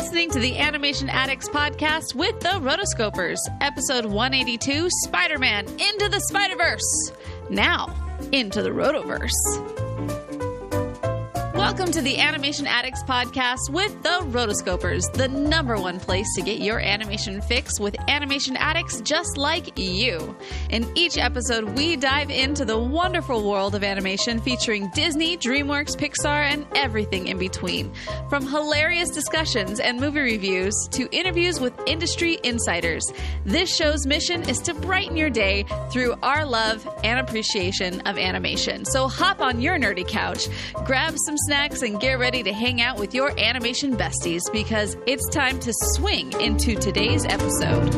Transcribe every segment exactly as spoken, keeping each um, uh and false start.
listening to the Animation Addicts podcast with the Rotoscopers, episode one eighty-two, Spider-Man Into the Spider-Verse. Now, into the Rotoverse. Welcome to the Animation Addicts podcast with the Rotoscopers, the number one place to get your animation fix with animation addicts just like you. In each episode, we dive into the wonderful world of animation featuring Disney, DreamWorks, Pixar, and everything in between. From hilarious discussions and movie reviews to interviews with industry insiders, this show's mission is to brighten your day through our love and appreciation of animation. So hop on your nerdy couch, grab some snacks, and get ready to hang out with your animation besties because it's time to swing into today's episode.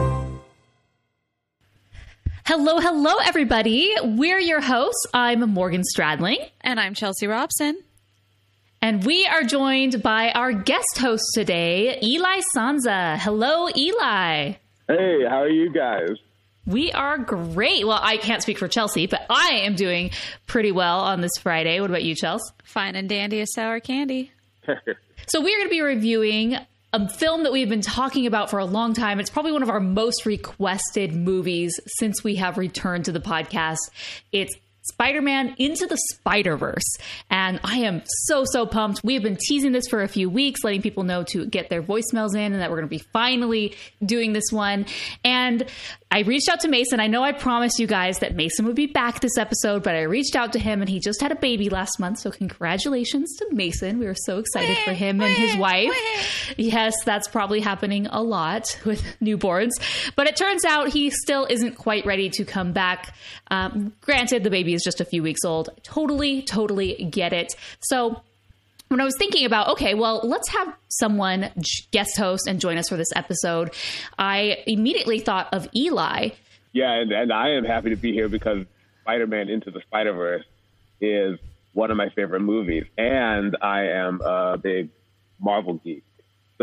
Hello, hello, everybody. We're your hosts. I'm Morgan Stradling. And I'm Chelsea Robson. And we are joined by our guest host today, Eli Sanza. Hello, Eli. Hey, how are you guys? We are great. Well, I can't speak for Chelsea, but I am doing pretty well on this Friday. What about you, Chelsea? Fine and dandy as sour candy. So we're going to be reviewing a film that we've been talking about for a long time. It's probably one of our most requested movies since we have returned to the podcast. It's Spider-Man Into the Spider-Verse. And I am so, so pumped. We have been teasing this for a few weeks, letting people know to get their voicemails in and that we're going to be finally doing this one. And I reached out to Mason. I know I promised you guys that Mason would be back this episode, but I reached out to him and he just had a baby last month. So congratulations to Mason. We were so excited for him and his wife. Yes, that's probably happening a lot with newborns. But it turns out he still isn't quite ready to come back. Um, granted, the baby is just a few weeks old. Totally, totally get it. So when I was thinking about, okay, well, let's have someone guest host and join us for this episode, I immediately thought of Eli. Yeah, and, and I am happy to be here because Spider-Man Into the Spider-Verse is one of my favorite movies, and I am a big Marvel geek. So,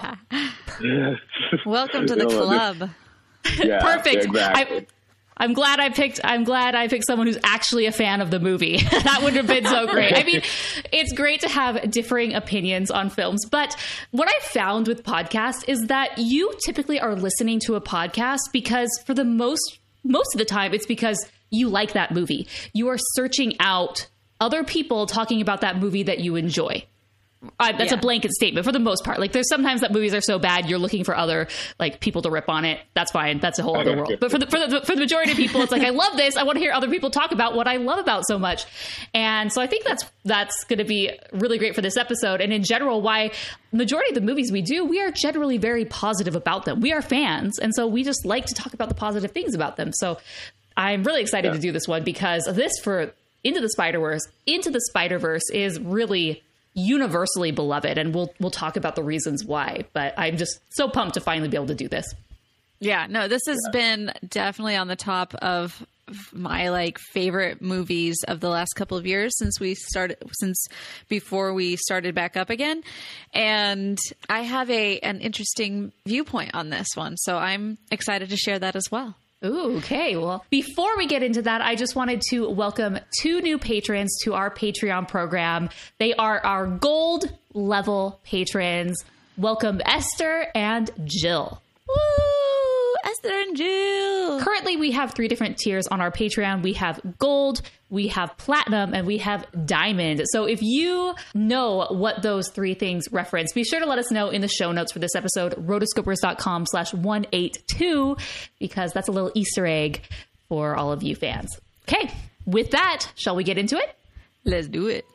welcome to the club. Yeah, perfect. Exactly. I, I'm glad I picked, I'm glad I picked someone who's actually a fan of the movie. That would have been so great. I mean, it's great to have differing opinions on films, but what I found with podcasts is that you typically are listening to a podcast because for the most, most of the time, it's because you like that movie. You are searching out other people talking about that movie that you enjoy. Uh, that's yeah. a blanket statement for the most part. Like there's sometimes that movies are so bad you're looking for other like people to rip on it. That's fine. That's a whole other world. But for the for the for the majority of people, it's like I love this. I want to hear other people talk about what I love about so much. And so I think that's that's going to be really great for this episode. And in general, why majority of the movies we do, we are generally very positive about them. We are fans, and so we just like to talk about the positive things about them. So I'm really excited yeah. to do this one because this for Into the Spider-Verse. Into the Spider-Verse is really universally beloved, and we'll we'll talk about the reasons why, but I'm just so pumped to finally be able to do this. Yeah, no, this has yeah. been definitely on the top of my like favorite movies of the last couple of years since we started since before we started back up again. And I have a an interesting viewpoint on this one, so I'm excited to share that as well. Ooh, okay. Well, before we get into that, I just wanted to welcome two new patrons to our Patreon program. They are our gold level patrons. Welcome Esther and Jill. Woo! Esther and Jill. Currently, we have three different tiers on our Patreon. We have gold, we have platinum, and we have diamond. So if you know what those three things reference, be sure to let us know in the show notes for this episode, rotoscopers.com slash 182, because that's a little Easter egg for all of you fans. Okay, with that, shall we get into it? Let's do it.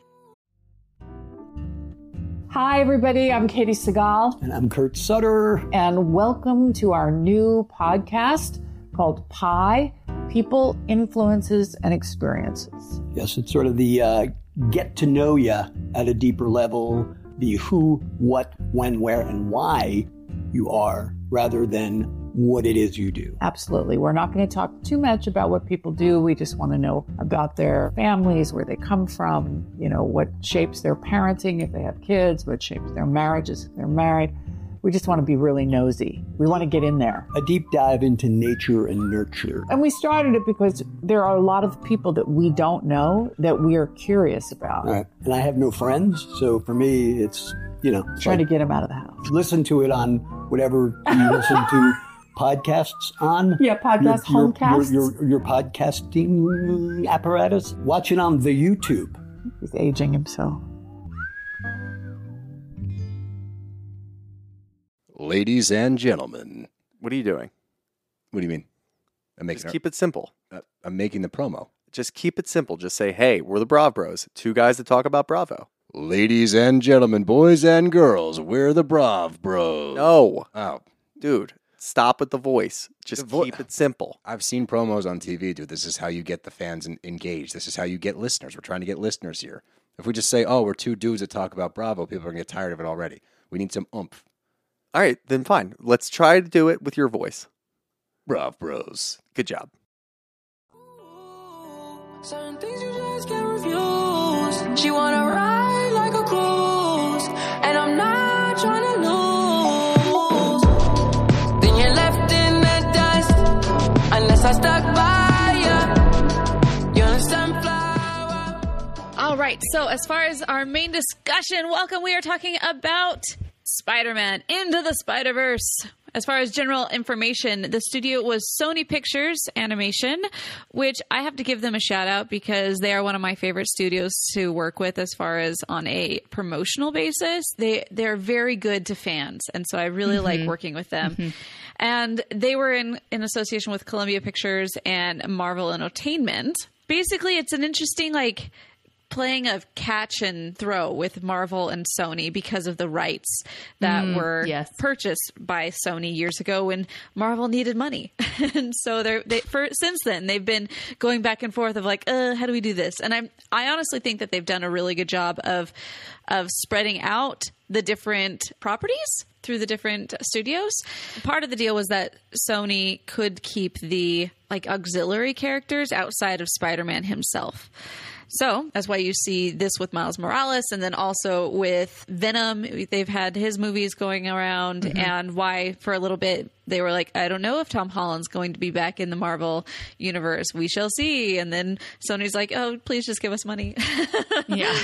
Hi, everybody. I'm Katie Segal. And I'm Kurt Sutter. And welcome to our new podcast called Pi, People, Influences, and Experiences. Yes, it's sort of the uh, get to know you at a deeper level, the who, what, when, where, and why you are, rather than what it is you do. Absolutely. We're not going to talk too much about what people do. We just want to know about their families, where they come from, you know, what shapes their parenting if they have kids, what shapes their marriages if they're married. We just want to be really nosy. We want to get in there. A deep dive into nature and nurture. And we started it because there are a lot of people that we don't know that we are curious about. Right. And I have no friends, so for me, it's you know, Trying like, to get him out of the house. listen to it on whatever you listen to podcasts on. Yeah, podcast, your, homecasts. Your, your, your podcasting apparatus. Watch it on the YouTube. He's aging himself. Ladies and gentlemen. What are you doing? What do you mean? I'm making, Just keep it simple. uh, I'm making the promo. Just keep it simple. Just say, hey, we're the Brav Bros. Two guys that talk about Bravo. Ladies and gentlemen, boys and girls, we're the Brav Bros. No. Oh, Dude, stop with the voice. Just The vo- keep it simple. I've seen promos on T V, dude. This is how you get the fans en- engaged. This is how you get listeners. We're trying to get listeners here. If we just say, oh, we're two dudes that talk about Bravo, people are going to get tired of it already. We need some oomph. All right, then fine. Let's try to do it with your voice. Brav Bros. Good job. Certain things you just can't refuse. She wanna ride like a cruise, and I'm not trying to lose. Then you're left in the dust, unless I stuck by you. You're a sunflower. All right. So, as far as our main discussion, welcome. We are talking about Spider-Man Into the Spider-Verse. As far as general information, the studio was Sony Pictures Animation, which I have to give them a shout out because they are one of my favorite studios to work with as far as on a promotional basis. They, they're very good to fans. And so I really mm-hmm. like working with them. Mm-hmm. And they were in, in association with Columbia Pictures and Marvel Entertainment. Basically, it's an interesting, like, playing of catch and throw with Marvel and Sony because of the rights that mm, were yes. purchased by Sony years ago when Marvel needed money. And so they're, they, for, since then, they've been going back and forth of like, uh, how do we do this? And I I honestly think that they've done a really good job of of spreading out the different properties through the different studios. Part of the deal was that Sony could keep the like auxiliary characters outside of Spider-Man himself. So that's why you see this with Miles Morales, and then also with Venom. They've had his movies going around, mm-hmm. and why for a little bit they were like, I don't know if Tom Holland's going to be back in the Marvel universe. We shall see. And then Sony's like, oh, please just give us money. Yeah.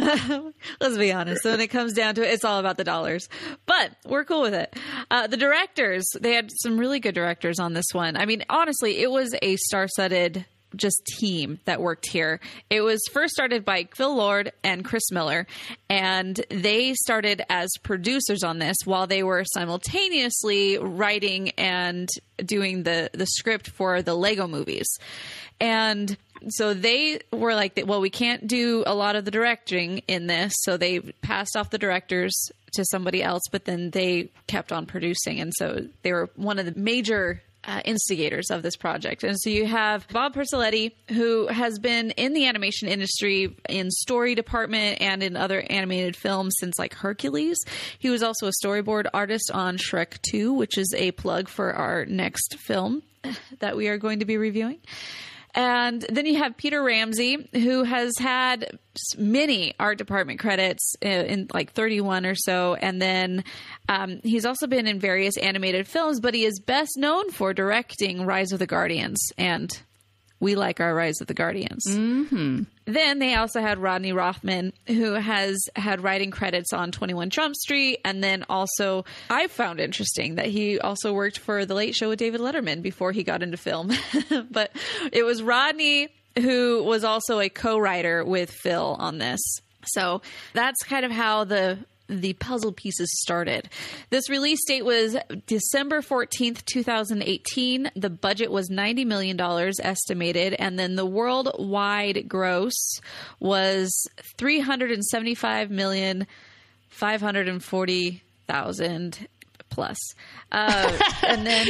Let's be honest. So when it comes down to it, it's all about the dollars. But we're cool with it. Uh, the directors, they had some really good directors on this one. I mean, honestly, it was a star-studded just team that worked here. It was first started by Phil Lord and Chris Miller, and they started as producers on this while they were simultaneously writing and doing the, the script for the Lego movies. And so they were like, well, we can't do a lot of the directing in this. So they passed off the directors to somebody else, but then they kept on producing. And so they were one of the major Uh, instigators of this project. And so you have Bob Persiletti, who has been in the animation industry in story department and in other animated films since like Hercules. He was also a storyboard artist on Shrek two, which is a plug for our next film that we are going to be reviewing. And then you have Peter Ramsey, who has had many art department credits in, in like thirty-one or so. And then um, he's also been in various animated films, but he is best known for directing Rise of the Guardians. And we like our Rise of the Guardians. Mm-hmm. Then they also had Rodney Rothman, who has had writing credits on twenty-one Jump Street. And then also, I found interesting that he also worked for The Late Show with David Letterman before he got into film. But it was Rodney who was also a co-writer with Phil on this. So that's kind of how the the puzzle pieces started. This release date was December fourteenth, twenty eighteen. The budget was ninety million dollars estimated, and then the worldwide gross was three hundred seventy-five million, five hundred forty thousand plus. Uh, and then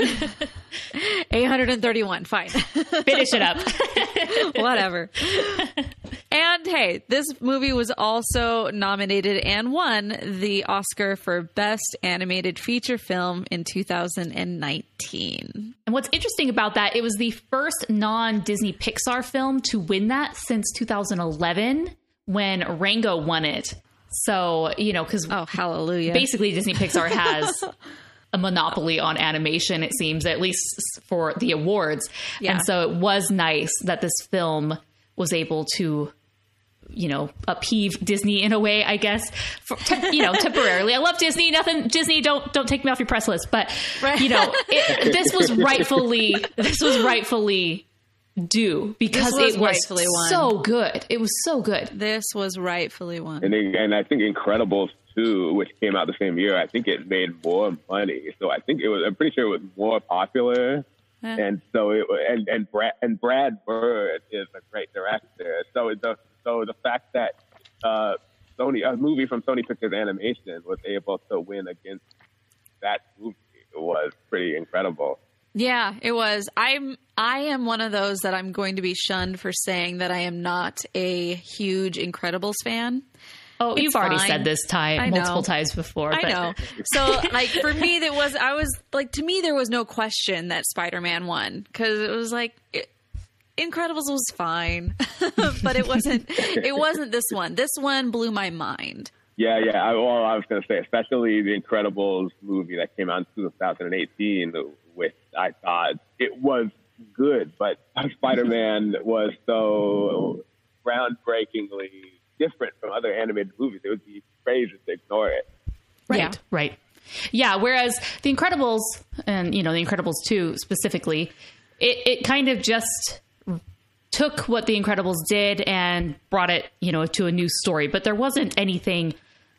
eight hundred thirty-one. Fine. Finish it up. Whatever. And hey, this movie was also nominated and won the Oscar for Best Animated Feature Film in two thousand nineteen. And what's interesting about that, it was the first non-Disney Pixar film to win that since two thousand eleven when Rango won it. So, you know, because oh, hallelujah. Basically Disney Pixar has a monopoly on animation, it seems, at least for the awards. Yeah. And so it was nice that this film was able to you know, upheave Disney in a way, I guess, for, te- you know, temporarily. I love Disney. Nothing, Disney, don't don't take me off your press list. But, you know, it, this was rightfully, this was rightfully due because was it was rightfully won. so good. It was so good. This was rightfully one. And, it, and I think Incredibles two, which came out the same year, I think it made more money. So I think it was, I'm pretty sure it was more popular. Eh. And so it and and Brad and Brad Bird is a great director. So the so the fact that uh, Sony, a movie from Sony Pictures Animation, was able to win against that movie was pretty incredible. Yeah, it was. I'm I am one of those that I'm going to be shunned for saying that I am not a huge Incredibles fan. Oh, It's you've already fine. said this time I know. multiple times before. I but- know. So, like, for me, there was, I was, like, to me, there was no question that Spider-Man won. Because it was like, it, Incredibles was fine. But it wasn't, it wasn't this one. This one blew my mind. Yeah, yeah. I, well, I was going to say, especially the Incredibles movie that came out in two thousand eighteen, which I thought it was good, but Spider-Man was so groundbreakingly different from other animated movies. It would be crazy to ignore it. Right, Yeah. right. Yeah, whereas The Incredibles, and, you know, The Incredibles two specifically, it, it kind of just took what The Incredibles did and brought it, you know, to a new story. But there wasn't anything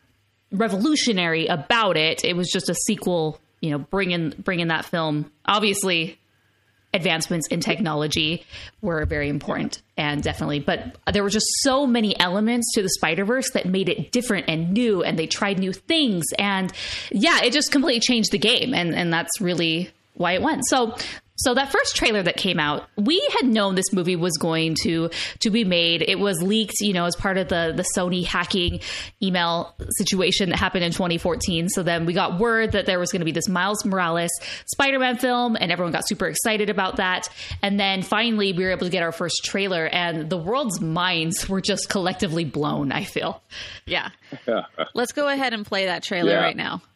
revolutionary about it. It was just a sequel, you know, bringing bringing that film. Obviously, advancements in technology were very important, and definitely, but there were just so many elements to the Spider-Verse that made it different and new, and they tried new things, and yeah, it just completely changed the game, and and that's really why it won. So So that first trailer that came out, we had known this movie was going to to be made. It was leaked, you know, as part of the the Sony hacking email situation that happened in twenty fourteen. So then we got word that there was going to be this Miles Morales Spider-Man film, and everyone got super excited about that. And then finally we were able to get our first trailer, and the world's minds were just collectively blown, I feel. Yeah. Let's go ahead and play that trailer Yeah. right now.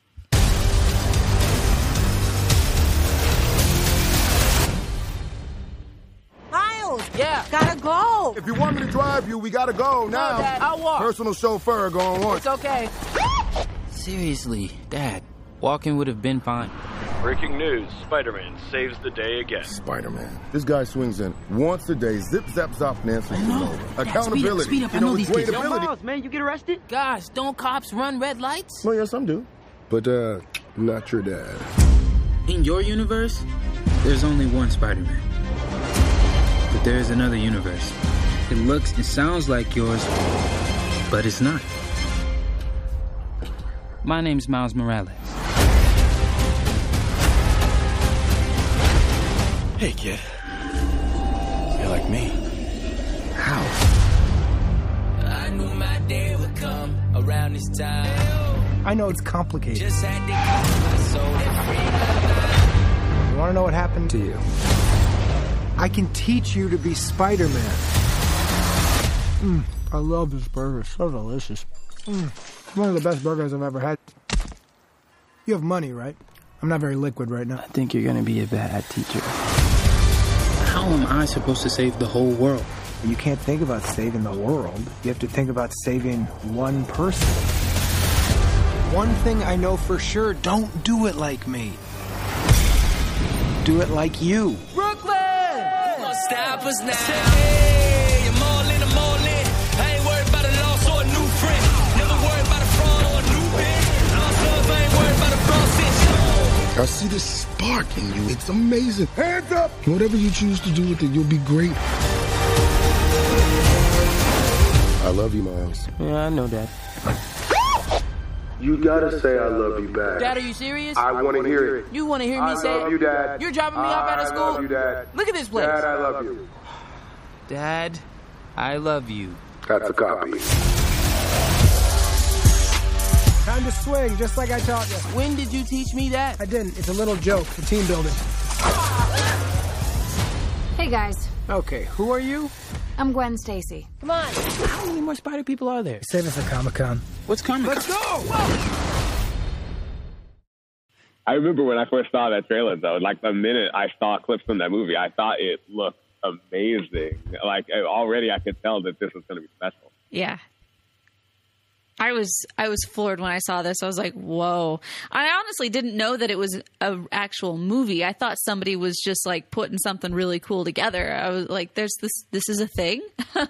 Miles! Yeah. Gotta go! If you want me to drive you, we gotta go now. Dad, I'll walk. Personal chauffeur going once. It's okay. Seriously, Dad, walking would have been fine. Breaking news, Spider-Man saves the day again. Spider-Man. This guy swings in once a day, zip, zap, zop, and answers I know. over. Dad, Accountability. Speed up, speed up. I You know with these great kids. Yo, ability- Miles, man, you get arrested? Gosh, don't cops run red lights? Well, yes, I'm due. But, uh, not your dad. In your universe, there's only one Spider-Man. But there is another universe. It looks and sounds like yours, but it's not. My name's Miles Morales. Hey, kid. You're like me. How? I knew my day would come around this time. I know it's complicated. Just had to cut my soul free. You want to know what happened to you? I can teach you to be Spider-Man. Mm, I love this burger. So delicious. Mm, one of the best burgers I've ever had. You have money, right? I'm not very liquid right now. I think you're gonna be a bad teacher. How am I supposed to save the whole world? You can't think about saving the world. You have to think about saving one person. One thing I know for sure, don't do it like me. Do it like you. Brooklyn! Gonna stop us now. Hey, I'm all in, I'm all in. I ain't worried about a loss or a new friend. Never worried about a fraud or a new bitch. Lost love, I ain't worried about a process. I see this spark in you. It's amazing. Hands up! Whatever you choose to do with it, you'll be great. I love you, Miles. Yeah, I know that. You gotta say I love you back. Dad, are you serious? I want to hear it. You want to hear me I say love it? you, Dad. You're dropping me off out of school? I love you, Dad. Look at this place. Dad, I love you. Dad, I love you. That's a copy. Time to swing, just like I taught you. When did you teach me that? I didn't. It's a little joke for team building. Hey guys, Okay, who are you? I'm Gwen Stacy. Come on. How many more spider people are there? Save it for Comic-Con. What's coming? Let's go! I remember when I first saw that trailer, though, like the minute I saw clips from that movie, I thought it looked amazing. Like already I could tell that this was going to be special. Yeah. I was I was floored when I saw this. I was like, "Whoa!" I honestly didn't know that it was an actual movie. I thought somebody was just like putting something really cool together. I was like, "There's this. This is a thing."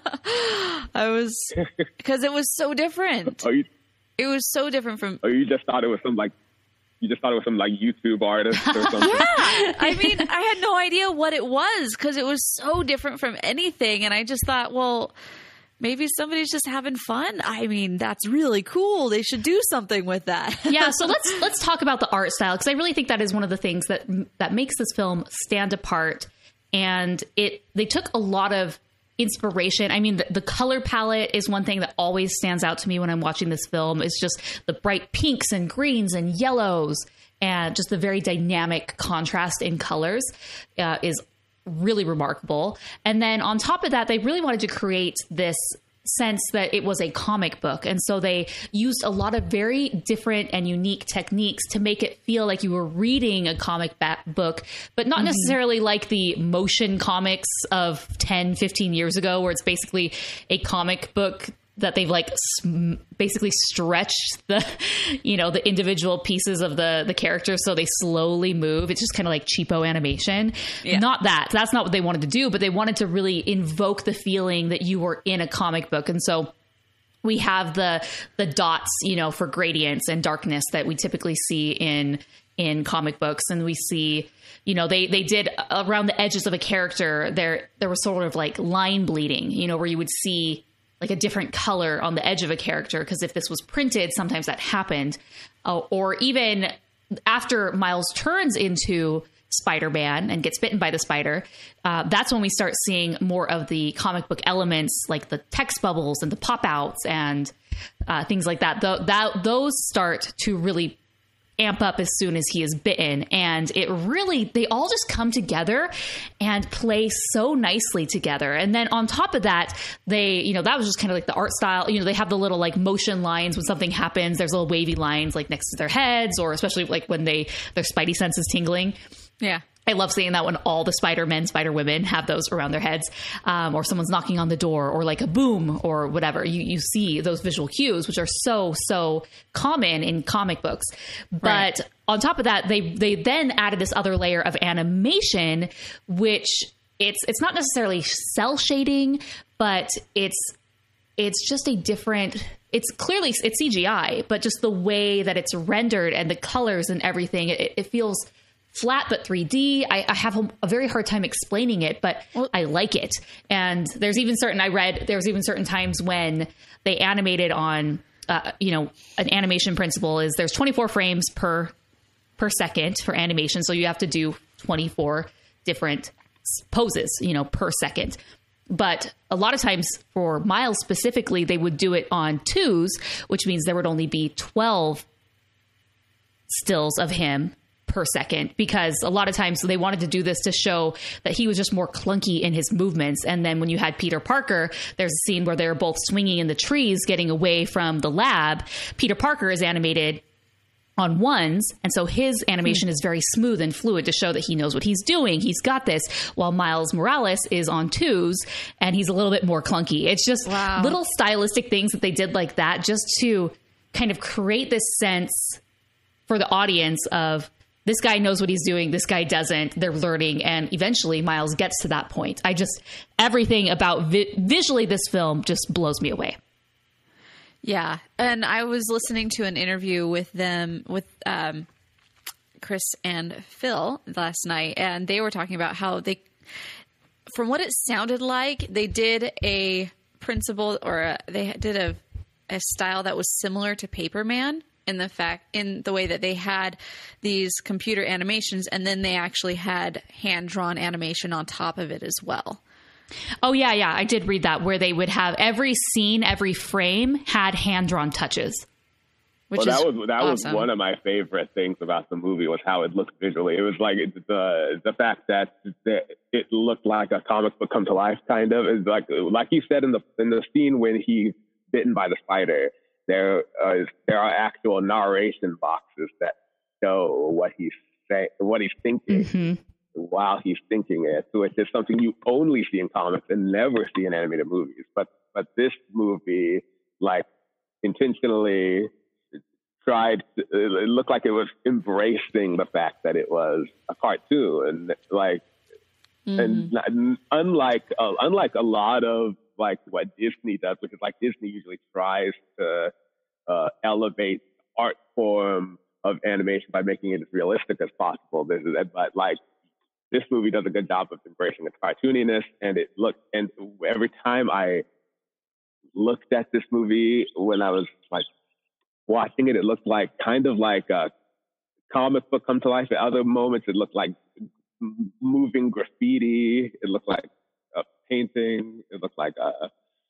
I was because it was so different. Oh, you, it was so different from. Oh, you just thought it was some like. You just thought it was some like YouTube artist or something. Yeah, I mean, I had no idea what it was because it was so different from anything, and I just thought, well. Maybe somebody's just having fun. I mean, that's really cool. They should do something with that. Yeah, so let's let's talk about the art style because I really think that is one of the things that that makes this film stand apart. And it they took a lot of inspiration. I mean, the, the color palette is one thing that always stands out to me when I'm watching this film. It's just the bright pinks and greens and yellows and just the very dynamic contrast in colors uh, is really remarkable. And then on top of that, they really wanted to create this sense that it was a comic book. And so they used a lot of very different and unique techniques to make it feel like you were reading a comic ba- book, but not mm-hmm. necessarily like the motion comics of ten, fifteen years ago, where it's basically a comic book that they've like sm- basically stretched the, you know, the individual pieces of the, the characters so they slowly move. It's just kind of like cheapo animation. Yeah. Not that. That's not what they wanted to do, but they wanted to really invoke the feeling that you were in a comic book. And so we have the the dots, you know, for gradients and darkness that we typically see in in comic books. And we see, you know, they they did around the edges of a character, there there was sort of like line bleeding, you know, where you would see like a different color on the edge of a character. Because if this was printed, sometimes that happened. Uh, or even after Miles turns into Spider-Man and gets bitten by the spider, uh, that's when we start seeing more of the comic book elements, like the text bubbles and the pop-outs and uh, things like that. Th- that. Those start to really amp up as soon as he is bitten. And it really, they all just come together and play so nicely together. And then on top of that, they, you know, that was just kind of like the art style. You know, they have the little like motion lines when something happens. There's little wavy lines like next to their heads, or especially like when they, their spidey sense is tingling. Yeah. I love seeing that when all the Spider-Men, Spider-Women have those around their heads, um, or someone's knocking on the door, or like a boom or whatever. You you see those visual cues, which are so, so common in comic books. But right. on top of that, they they then added this other layer of animation, which it's it's not necessarily cell shading, but it's it's just a different... It's clearly, it's C G I, but just the way that it's rendered and the colors and everything, it, it feels... flat but three D. I, I have a, a very hard time explaining it, but well, I like it. And there's even certain, I read, there's even certain times when they animated on, uh, you know, an animation principle is there's twenty-four frames per per second for animation. So you have to do twenty-four different poses, you know, per second. But a lot of times for Miles specifically, they would do it on twos, which means there would only be twelve stills of him per second, because a lot of times they wanted to do this to show that he was just more clunky in his movements. And then when you had Peter Parker, there's a scene where they're both swinging in the trees, getting away from the lab. Peter Parker is animated on ones, and so his animation mm. is very smooth and fluid to show that he knows what he's doing. He's got this, while Miles Morales is on twos, and he's a little bit more clunky. It's just wow. little stylistic things that they did like that just to kind of create this sense for the audience of, this guy knows what he's doing. This guy doesn't. They're learning. And eventually Miles gets to that point. I just, everything about vi- visually this film just blows me away. Yeah. And I was listening to an interview with them, with um, Chris and Phil last night. And they were talking about how they, from what it sounded like, they did a principle or a, they did a, a style that was similar to Paperman. In the fact, in the way that they had these computer animations, and then they actually had hand-drawn animation on top of it as well. Oh yeah, yeah, I did read that, where they would have every scene, every frame had hand-drawn touches. Which well, that is was that awesome. was one of my favorite things about the movie was how it looked visually. It was like the the fact that it looked like a comic book come to life, kind of. It's like like you said in the in the scene when he's bitten by the spider. There, uh, there are actual narration boxes that show what he's saying, what he's thinking, mm-hmm. while he's thinking it, which is something you only see in comics and never see in animated movies. But but this movie, like, intentionally tried to, it looked like it was embracing the fact that it was a cartoon, and like, mm-hmm. and unlike uh, unlike a lot of like what Disney does, which is like Disney usually tries to uh, elevate art form of animation by making it as realistic as possible. This is, but like this movie does a good job of embracing its cartooniness, and it looked. And every time I looked at this movie when I was like watching it, it looked like kind of like a comic book come to life. At other moments, it looked like moving graffiti. It looked like a painting. It looked like a.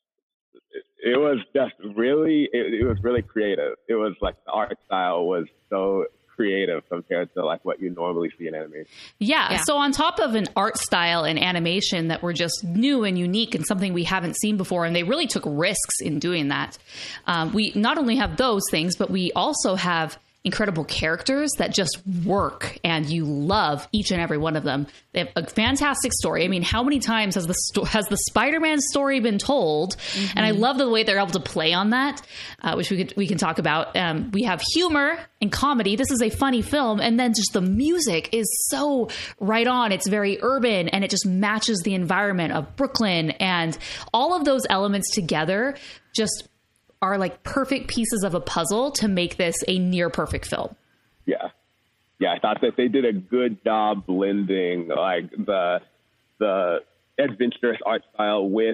It, it was just really. It, it was really creative. It was like the art style was so creative compared to like what you normally see in animation. Yeah, yeah. So on top of an art style and animation that were just new and unique and something we haven't seen before, and they really took risks in doing that. Um, we not only have those things, but we also have incredible characters that just work and you love each and every one of them. They have a fantastic story. I mean, how many times has the sto- has the Spider-Man story been told? Mm-hmm. And I love the way they're able to play on that, uh, which we could, we can talk about. Um, we have humor and comedy. This is a funny film. And then just the music is so right on. It's very urban and it just matches the environment of Brooklyn, and all of those elements together just are like perfect pieces of a puzzle to make this a near perfect film. Yeah. Yeah. I thought that they did a good job blending like the, the adventurous art style with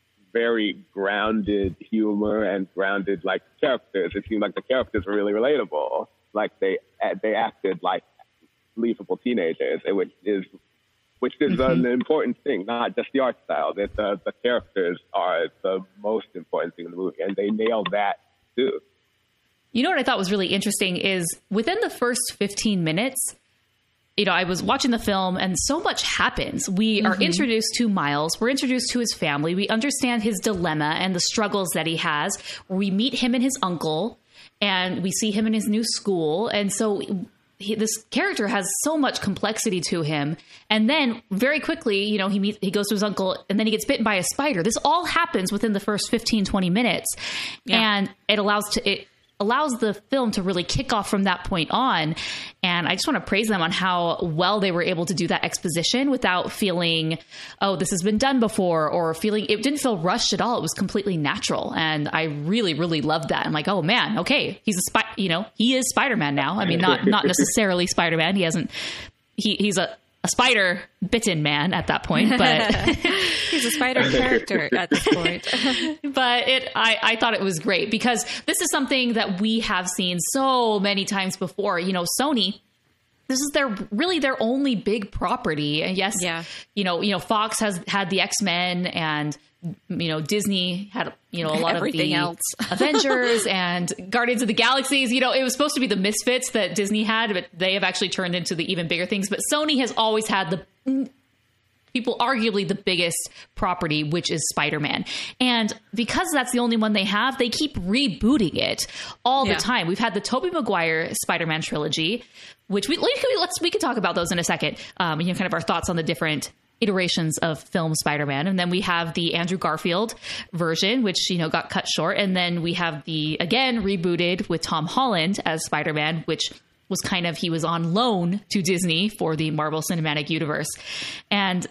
very grounded humor and grounded like characters. It seemed like the characters were really relatable. Like they, they acted like believable teenagers, which is, which is mm-hmm. an important thing, not just the art style. That the, the characters are the most important thing in the movie, and they nailed that too. You know what I thought was really interesting is within the first fifteen minutes, you know, I was watching the film and so much happens. We mm-hmm. are introduced to Miles. We're introduced to his family. We understand his dilemma and the struggles that he has. We meet him and his uncle, and we see him in his new school. And so He, this character has so much complexity to him. And then very quickly, you know, he meets, he goes to his uncle and then he gets bitten by a spider. This all happens within the first fifteen, twenty minutes. Yeah. And it allows to, it allows the film to really kick off from that point on. And I just want to praise them on how well they were able to do that exposition without feeling, oh, this has been done before, or feeling it didn't feel rushed at all. It was completely natural. And I really, really loved that. I'm like, oh man, okay. He's a spy, you know, he is Spider-Man now. I mean, not, not necessarily Spider-Man. He hasn't, he, he's a, a spider bitten man at that point, but he's a spider character at this point. But it, I, I thought it was great because this is something that we have seen so many times before. You know, Sony, this is their really their only big property. And yes, yeah. you know, you know, Fox has had the X-Men, and you know, Disney had, you know, a lot Everything of the else. Avengers and Guardians of the Galaxies. You know, it was supposed to be the misfits that Disney had, but they have actually turned into the even bigger things. But Sony has always had the people, arguably the biggest property, which is Spider-Man. And because that's the only one they have, they keep rebooting it all yeah. the time. We've had the Tobey Maguire Spider-Man trilogy, which we let's we can talk about those in a second. Um, you know, kind of our thoughts on the different iterations of film Spider-Man. And then we have the Andrew Garfield version, which, you know, got cut short. And then we have the, again, rebooted with Tom Holland as Spider-Man, which was kind of, he was on loan to Disney for the Marvel Cinematic Universe. And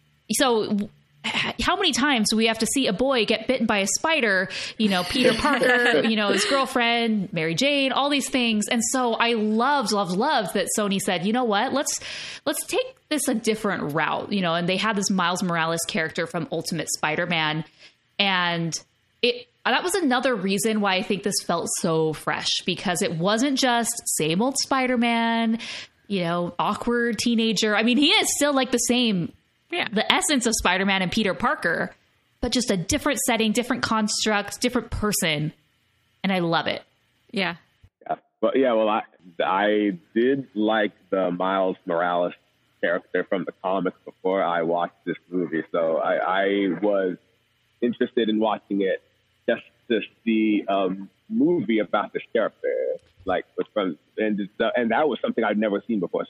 so how many times do we have to see a boy get bitten by a spider, you know, Peter Parker, you know, his girlfriend, Mary Jane, all these things. And so I loved, loved, loved that Sony said, you know what, let's, let's take this a different route, you know, and they had this Miles Morales character from Ultimate Spider-Man. And it, that was another reason why I think this felt so fresh, because it wasn't just same old Spider-Man, you know, awkward teenager. I mean, he is still like the same, yeah, the essence of Spider-Man and Peter Parker, but just a different setting, different construct, different person. And I love it. Yeah. Yeah. Well, yeah, well, I, I did like the Miles Morales character from the comics before I watched this movie. So I, I was interested in watching it just to see a um, movie about this character, like with from, and, and that was something I'd never seen before. So that,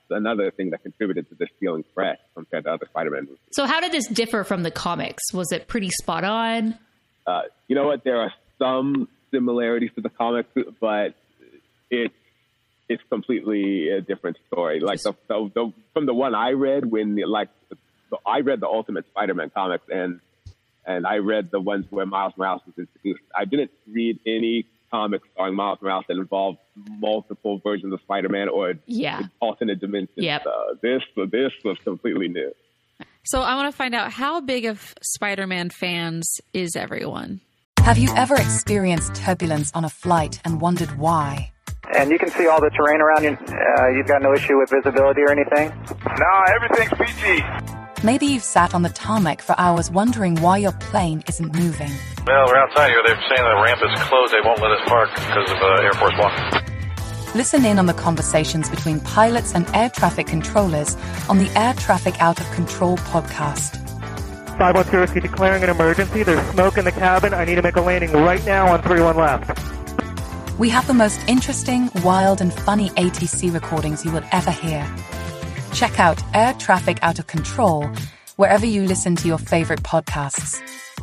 another thing that contributed to this feeling fresh compared to other Spider-Man movies. So how did this differ from the comics? Was it pretty spot on? Uh, you know what? There are some similarities to the comics, but it's it's completely a different story. Like the, the, the from the one I read when like the, I read the Ultimate Spider-Man comics and and I read the ones where Miles Morales was introduced. I didn't read any comics starring Miles Morales that involved multiple versions of Spider-Man or yeah. alternate dimensions. Yep. Uh, this this was completely new. So I want to find out, how big of Spider-Man fans is everyone? Have you ever experienced turbulence on a flight and wondered why? And you can see all the terrain around you. Uh, you've got no issue with visibility or anything? No, everything's P G. Maybe you've sat on the tarmac for hours wondering why your plane isn't moving. Well, we're outside here. They're saying the ramp is closed. They won't let us park because of uh, Air Force One. Listen in on the conversations between pilots and air traffic controllers on the Air Traffic Out of Control podcast. five one two, Whiskey declaring an emergency. There's smoke in the cabin. I need to make a landing right now on three one left. We have the most interesting, wild, and funny A T C recordings you will ever hear. Check out Air Traffic Out of Control wherever you listen to your favorite podcasts.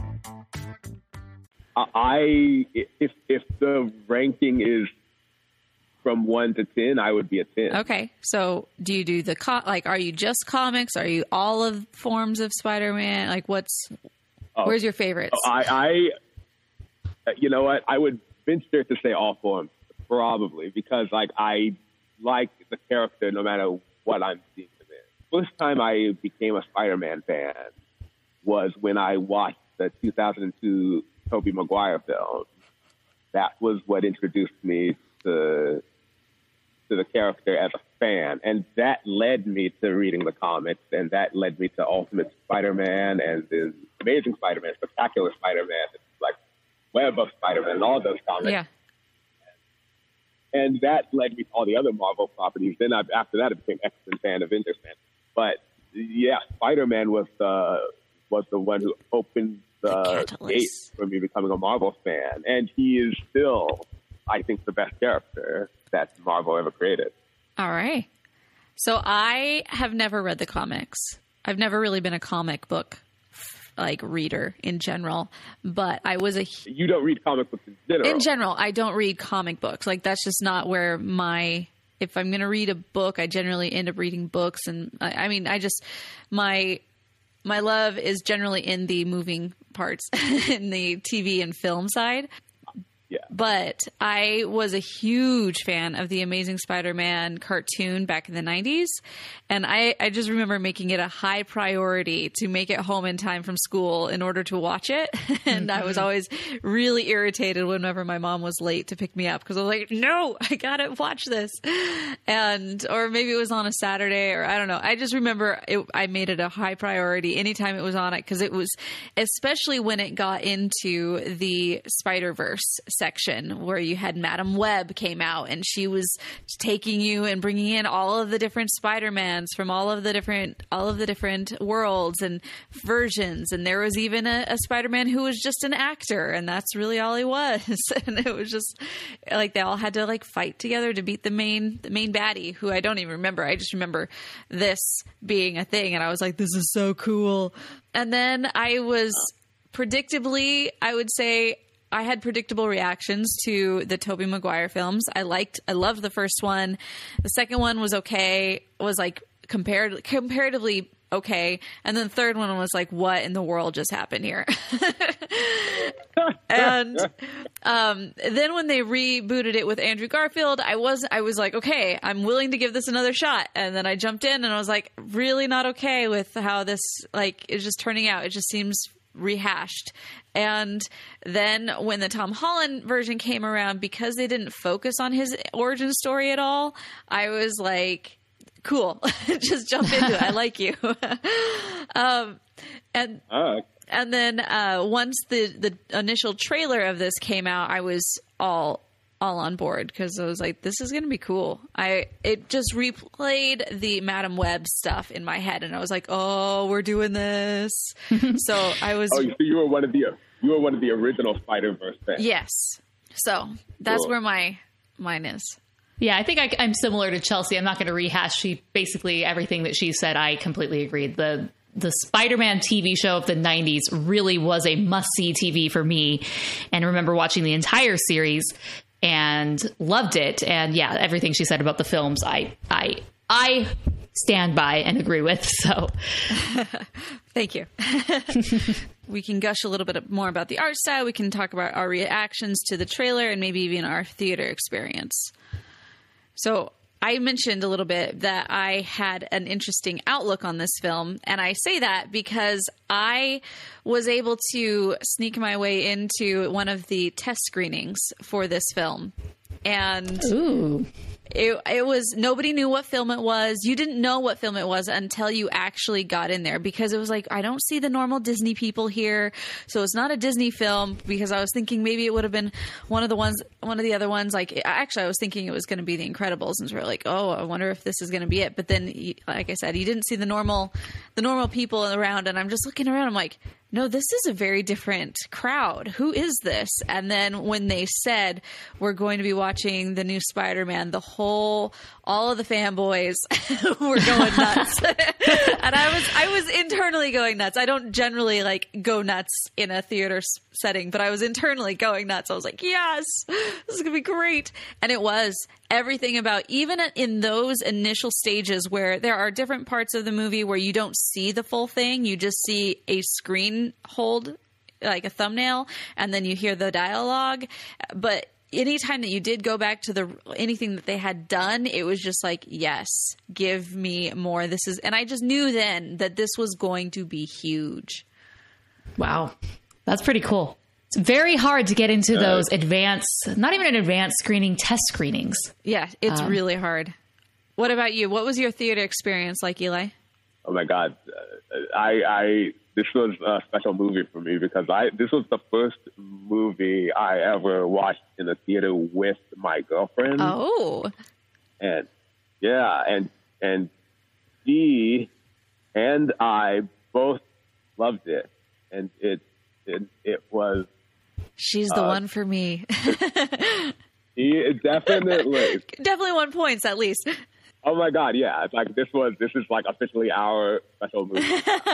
I if if the ranking is from one to ten, I would be a ten. Okay, so do you do the co- like? Are you just comics? Are you all of forms of Spider-Man? Like, what's oh, where's your favorites? I, I, you know what? I would venture to say all forms, probably, because like I like the character no matter what I'm seeing him in. First time I became a Spider-Man fan was when I watched the two thousand two Tobey Maguire film. That was what introduced me to to the character as a fan, and that led me to reading the comics, and that led me to Ultimate Spider-Man and the Amazing Spider-Man, Spectacular Spider-Man, like Web of Spider-Man, and all those comics. Yeah. And that led me to all the other Marvel properties. Then I, after that, I became X-Men fan, Avengers fan. But yeah, Spider-Man was the was the one who opened the, the gate for me becoming a Marvel fan, and he is still, I think, the best character that Marvel ever created. All right. So I have never read the comics. I've never really been a comic book like reader in general, but I was a you don't read comic books in general. In general, I don't read comic books. Like, that's just not where my, if I'm going to read a book, I generally end up reading books. And I, I mean, I just, my, my love is generally in the moving parts, in the T V and film side. Yeah. But I was a huge fan of the Amazing Spider-Man cartoon back in the nineties. And I, I just remember making it a high priority to make it home in time from school in order to watch it. And I was always really irritated whenever my mom was late to pick me up, because I was like, no, I got to watch this. And, or maybe it was on a Saturday, or I don't know. I just remember it, I made it a high priority anytime it was on it, because it was, especially when it got into the Spider-Verse section where you had Madam Web came out, and she was taking you and bringing in all of the different Spider-Mans from all of the different all of the different worlds and versions. And there was even a, a Spider-Man who was just an actor, and that's really all he was. And it was just like they all had to like fight together to beat the main the main baddie, who I don't even remember. I just remember this being a thing, and I was like, this is so cool. And then I was predictably, I would say, I had predictable reactions to the Tobey Maguire films. I liked, I loved the first one. The second one was okay. It was like compared, comparatively okay. And then the third one was like, what in the world just happened here? And um, then when they rebooted it with Andrew Garfield, I was, I was like, okay, I'm willing to give this another shot. And then I jumped in and I was like, really not okay with how this like is just turning out. It just seems rehashed. And then when the Tom Holland version came around, because they didn't focus on his origin story at all, I was like, cool, just jump into it. I like you. um, and uh. and then uh, once the, the initial trailer of this came out, I was all all on board, because I was like, this is going to be cool. I it just replayed the Madam Web stuff in my head, and I was like, oh, we're doing this. So I was. Oh, so you were one of the you were one of the original Spider-Verse fans. Yes. So that's cool. where my mine is. Yeah, I think I, I'm similar to Chelsea. I'm not going to rehash she, basically everything that she said. I completely agreed. The the Spider-Man T V show of the nineties really was a must-see T V for me. And I remember watching the entire series and loved it. And yeah, everything she said about the films, I I I stand by and agree with. So thank you. We can gush a little bit more about the art style. We can talk about our reactions to the trailer and maybe even our theater experience. So I mentioned a little bit that I had an interesting outlook on this film, and I say that because I was able to sneak my way into one of the test screenings for this film. And Ooh. It, it was, nobody knew what film it was. You didn't know what film it was until you actually got in there, because it was like, I don't see the normal Disney people here. So it's not a Disney film, because I was thinking maybe it would have been one of the ones, one of the other ones. Like, actually, I was thinking it was going to be The Incredibles, and so we're like, oh, I wonder if this is going to be it. But then, like I said, you didn't see the normal, the normal people around, and I'm just looking around. I'm like, no, this is a very different crowd. Who is this? And then when they said we're going to be watching the new Spider-Man, the whole, all of the fanboys were going nuts. And I was, I was internally going nuts. I don't generally like go nuts in a theater setting, but I was internally going nuts. I was like, yes, this is going to be great. And it was. Everything about, even in those initial stages where there are different parts of the movie where you don't see the full thing, you just see a screen hold, like a thumbnail, and then you hear the dialogue. But anytime that you did go back to the anything that they had done, it was just like, yes, give me more. This is, and I just knew then that this was going to be huge. Wow, that's pretty cool. It's very hard to get into those advanced, not even an advanced screening, test screenings. Yeah, it's um, really hard. What about you? What was your theater experience like, Eli? Oh my God, uh, I, I this was a special movie for me because I this was the first movie I ever watched in the theater with my girlfriend. Oh, and yeah, and and she and I both loved it, and it it it was. She's the uh, one for me. he, definitely. Definitely won points, at least. Oh, my God, yeah. It's like, this was, this is like officially our special movie.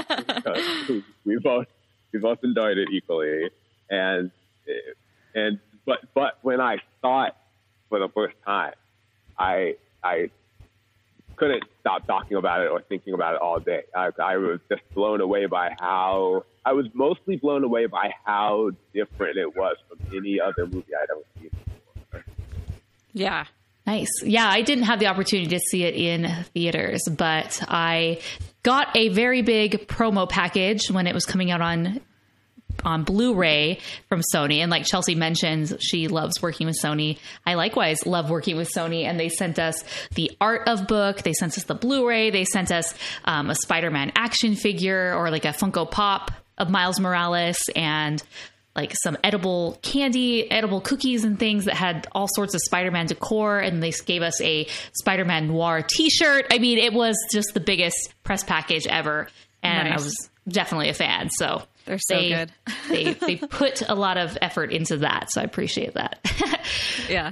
we both, we both enjoyed it equally. And, and, but, but when I saw it for the first time, I, I couldn't stop talking about it or thinking about it all day. I, I was just blown away by how, I was mostly blown away by how different it was from any other movie I'd ever seen before. Yeah. Nice. Yeah, I didn't have the opportunity to see it in theaters, but I got a very big promo package when it was coming out on on Blu-ray from Sony. And like Chelsea mentions, she loves working with Sony. I likewise love working with Sony. And they sent us the art of book. They sent us the Blu-ray. They sent us um, a Spider-Man action figure or like a Funko Pop of Miles Morales, and like some edible candy, edible cookies and things that had all sorts of Spider-Man decor. And they gave us a Spider-Man Noir t-shirt. I mean, it was just the biggest press package ever. And nice. I was definitely a fan. So they're so they, good. they, they put a lot of effort into that. So I appreciate that. Yeah.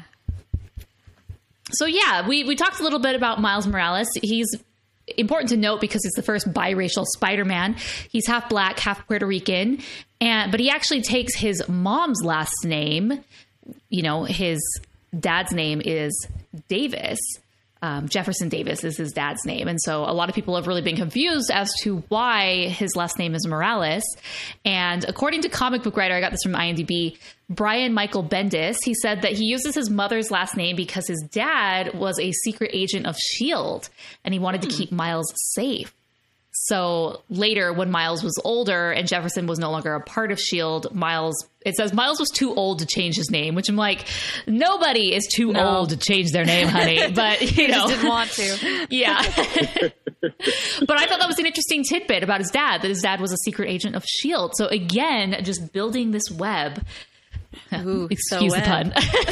So yeah, we, we talked a little bit about Miles Morales. He's important to note because it's the first biracial Spider-Man. He's half black, half Puerto Rican, and but he actually takes his mom's last name. You know, his dad's name is Davis. Um, Jefferson Davis is his dad's name. And so a lot of people have really been confused as to why his last name is Morales. And according to comic book writer, I got this from IMDb, Brian Michael Bendis, he said that he uses his mother's last name because his dad was a secret agent of S H I E L D and he wanted to keep Miles safe. So later, when Miles was older and Jefferson was no longer a part of S H I E L D, Miles, it says Miles was too old to change his name, which I'm like, nobody is too no. old to change their name, honey. But, you he know. just didn't want to. Yeah. But I thought that was an interesting tidbit about his dad, that his dad was a secret agent of S H I E L D. So again, just building this web. Ooh, excuse so the pun.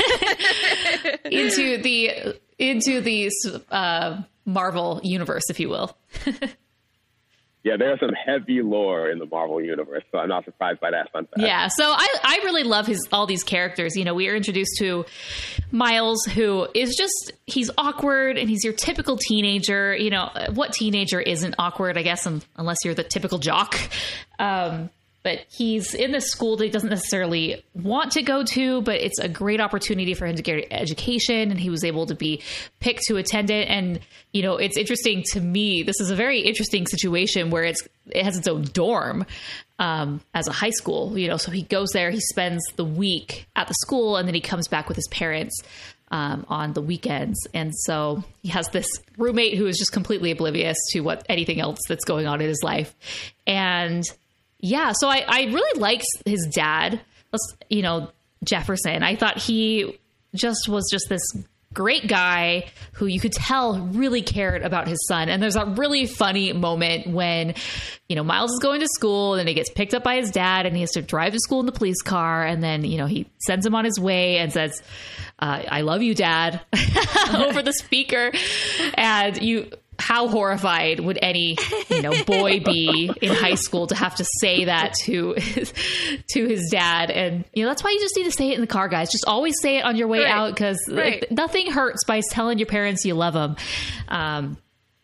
into the, into the uh, Marvel universe, if you will. Yeah, there's some heavy lore in the Marvel universe, so I'm not surprised by that fun fact. Yeah, so I, I really love his all these characters. You know, we are introduced to Miles, who is just, he's awkward, and he's your typical teenager. You know, what teenager isn't awkward, I guess, um, unless you're the typical jock. Um, but he's in this school that he doesn't necessarily want to go to, but it's a great opportunity for him to get education, and he was able to be picked to attend it. And, you know, it's interesting to me, this is a very interesting situation where it's it has its own dorm um, as a high school, you know, so he goes there, he spends the week at the school, and then he comes back with his parents um, on the weekends. And so he has this roommate who is just completely oblivious to what anything else that's going on in his life. And yeah, so I, I really liked his dad, let's, you know, Jefferson. I thought he just was just this great guy who you could tell really cared about his son. And there's a really funny moment when, you know, Miles is going to school and he gets picked up by his dad and he has to drive to school in the police car. And then, you know, he sends him on his way and says, uh, I love you, Dad, over the speaker. And you... how horrified would any, you know, boy be in high school to have to say that to his, to his dad? And, you know, that's why you just need to say it in the car, guys. Just always say it on your way right. out, because right. like, nothing hurts by telling your parents you love them. Um,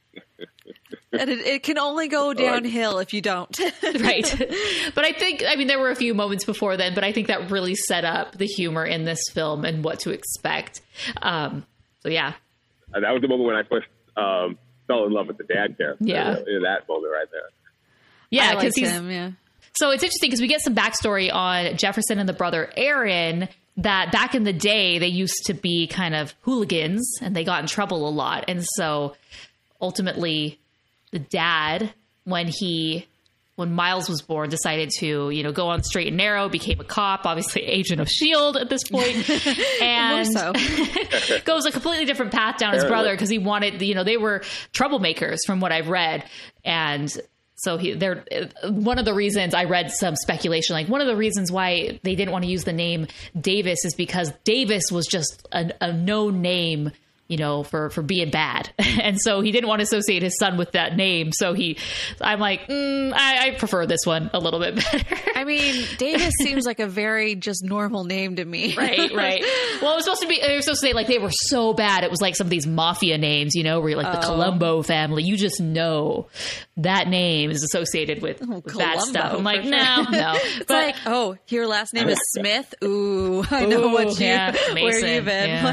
and it, it can only go downhill if you don't. Right. But I think, I mean, there were a few moments before then, but I think that really set up the humor in this film and what to expect. Um, so, yeah. Uh, that was the moment when I first... Um, fell in love with the dad character. Yeah. In that moment right there. Yeah, because he's him, yeah. So it's interesting because we get some backstory on Jefferson and the brother Aaron, that back in the day they used to be kind of hooligans and they got in trouble a lot. And so ultimately the dad, when he when Miles was born, decided to, you know, go on straight and narrow, became a cop, obviously agent of S H I E L D at this point, and More so. goes a completely different path down his brother because he wanted, you know, they were troublemakers from what I've read. And so he, they're one of the reasons I read some speculation, like one of the reasons why they didn't want to use the name Davis is because Davis was just a, a known name, you know, for, for being bad. And so he didn't want to associate his son with that name. So he, I'm like, mm, I, I prefer this one a little bit better. I mean, Davis seems like a very just normal name to me. Right, right. Well, it was supposed to be, they were supposed to say like they were so bad. It was like some of these mafia names, you know, where you're like oh. the Colombo family. You just know that name is associated with, oh, with bad stuff. I'm like, sure. no, no. It's but, like, oh, your last name is Smith? Ooh, I know Ooh, what you, yeah, where you've been. Yeah.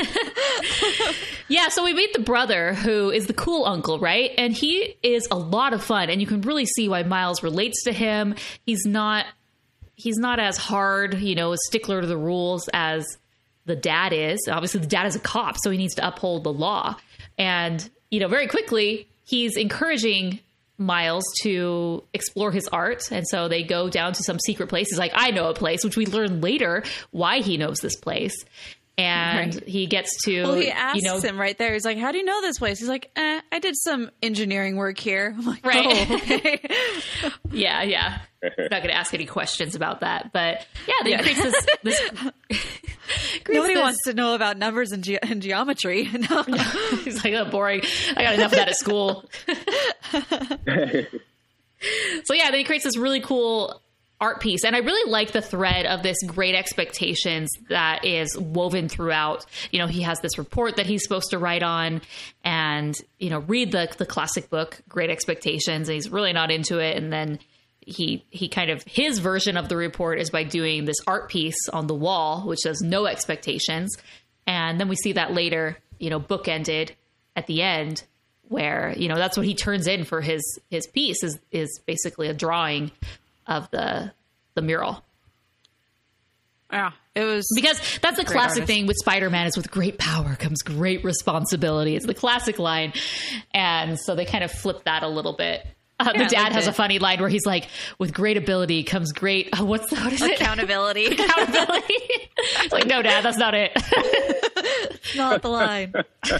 What? Yeah, so we meet the brother who is the cool uncle, right? And he is a lot of fun, and you can really see why Miles relates to him. He's not he's not as hard, you know, a stickler to the rules as the dad is. Obviously, the dad is a cop, so he needs to uphold the law. And, you know, very quickly, he's encouraging Miles to explore his art. And so they go down to some secret place. He's like, I know a place, which we learn later why he knows this place. And right. he gets to, well, he asks you know, him right there. He's like, how do you know this place? He's like, eh, I did some engineering work here. I'm like, right. Oh, okay. yeah, yeah. I'm not going to ask any questions about that. But yeah, they yeah. creates this. this creates Nobody this, wants to know about numbers and, ge- and geometry. No. He's like, oh, boring. I got enough of that at school. So yeah, then he creates this really cool art piece. And I really like the thread of this Great Expectations that is woven throughout. You know, he has this report that he's supposed to write on and, you know, read the the classic book, Great Expectations, and he's really not into it. And then he he kind of, his version of the report is by doing this art piece on the wall, which says no expectations. And then we see that later, you know, bookended at the end where, you know, that's what he turns in for his his piece is is basically a drawing of the the mural. Yeah, it was because that's the classic artist. thing with Spider-Man is with great power comes great responsibility. It's the classic line, and so they kind of flip that a little bit. Uh, yeah, the dad has a funny line where he's like, "With great ability comes great oh, what's the, what is accountability." It? Accountability. It's like, no, Dad, that's not it. Not the line.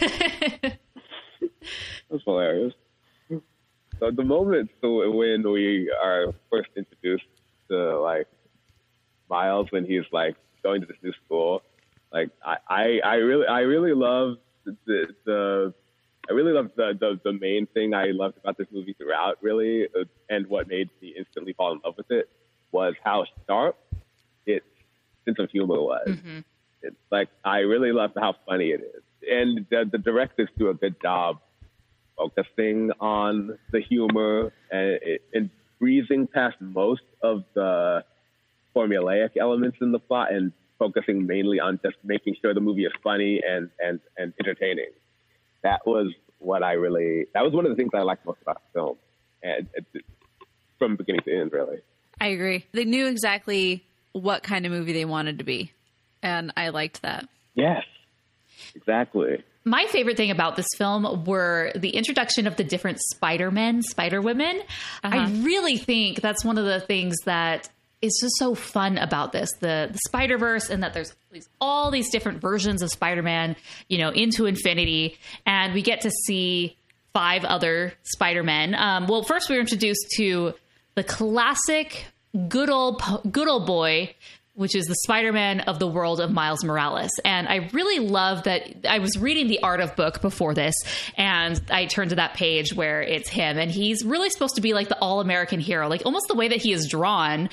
That's hilarious. So the moment so when we are first introduced to like Miles when he's like going to this new school, like I, I, I really I really love the, the I really loved the, the the main thing I loved about this movie throughout, really, uh, and what made me instantly fall in love with it was how sharp its sense of humor was. Mm-hmm. It's like, I really loved how funny it is. And the, the directors do a good job focusing on the humor and, and breezing past most of the formulaic elements in the plot and focusing mainly on just making sure the movie is funny and, and, and entertaining. That was what I really, that was one of the things I liked most about the film. And it, from beginning to end, really. I agree. They knew exactly what kind of movie they wanted to be. And I liked that. Yes, exactly. My favorite thing about this film were the introduction of the different Spider-Men, Spider-Women. Uh-huh. I really think that's one of the things that is just so fun about this, the, the Spider-Verse, and that there's these, all these different versions of Spider-Man, you know, into infinity. And we get to see five other Spider-Men. Um, well, first we were introduced to the classic good old, good old boy, which is the Spider-Man of the world of Miles Morales. And I really love that. I was reading the Art of Book before this, and I turned to that page where it's him, and he's really supposed to be like the all-American hero. Like, almost the way that he is drawn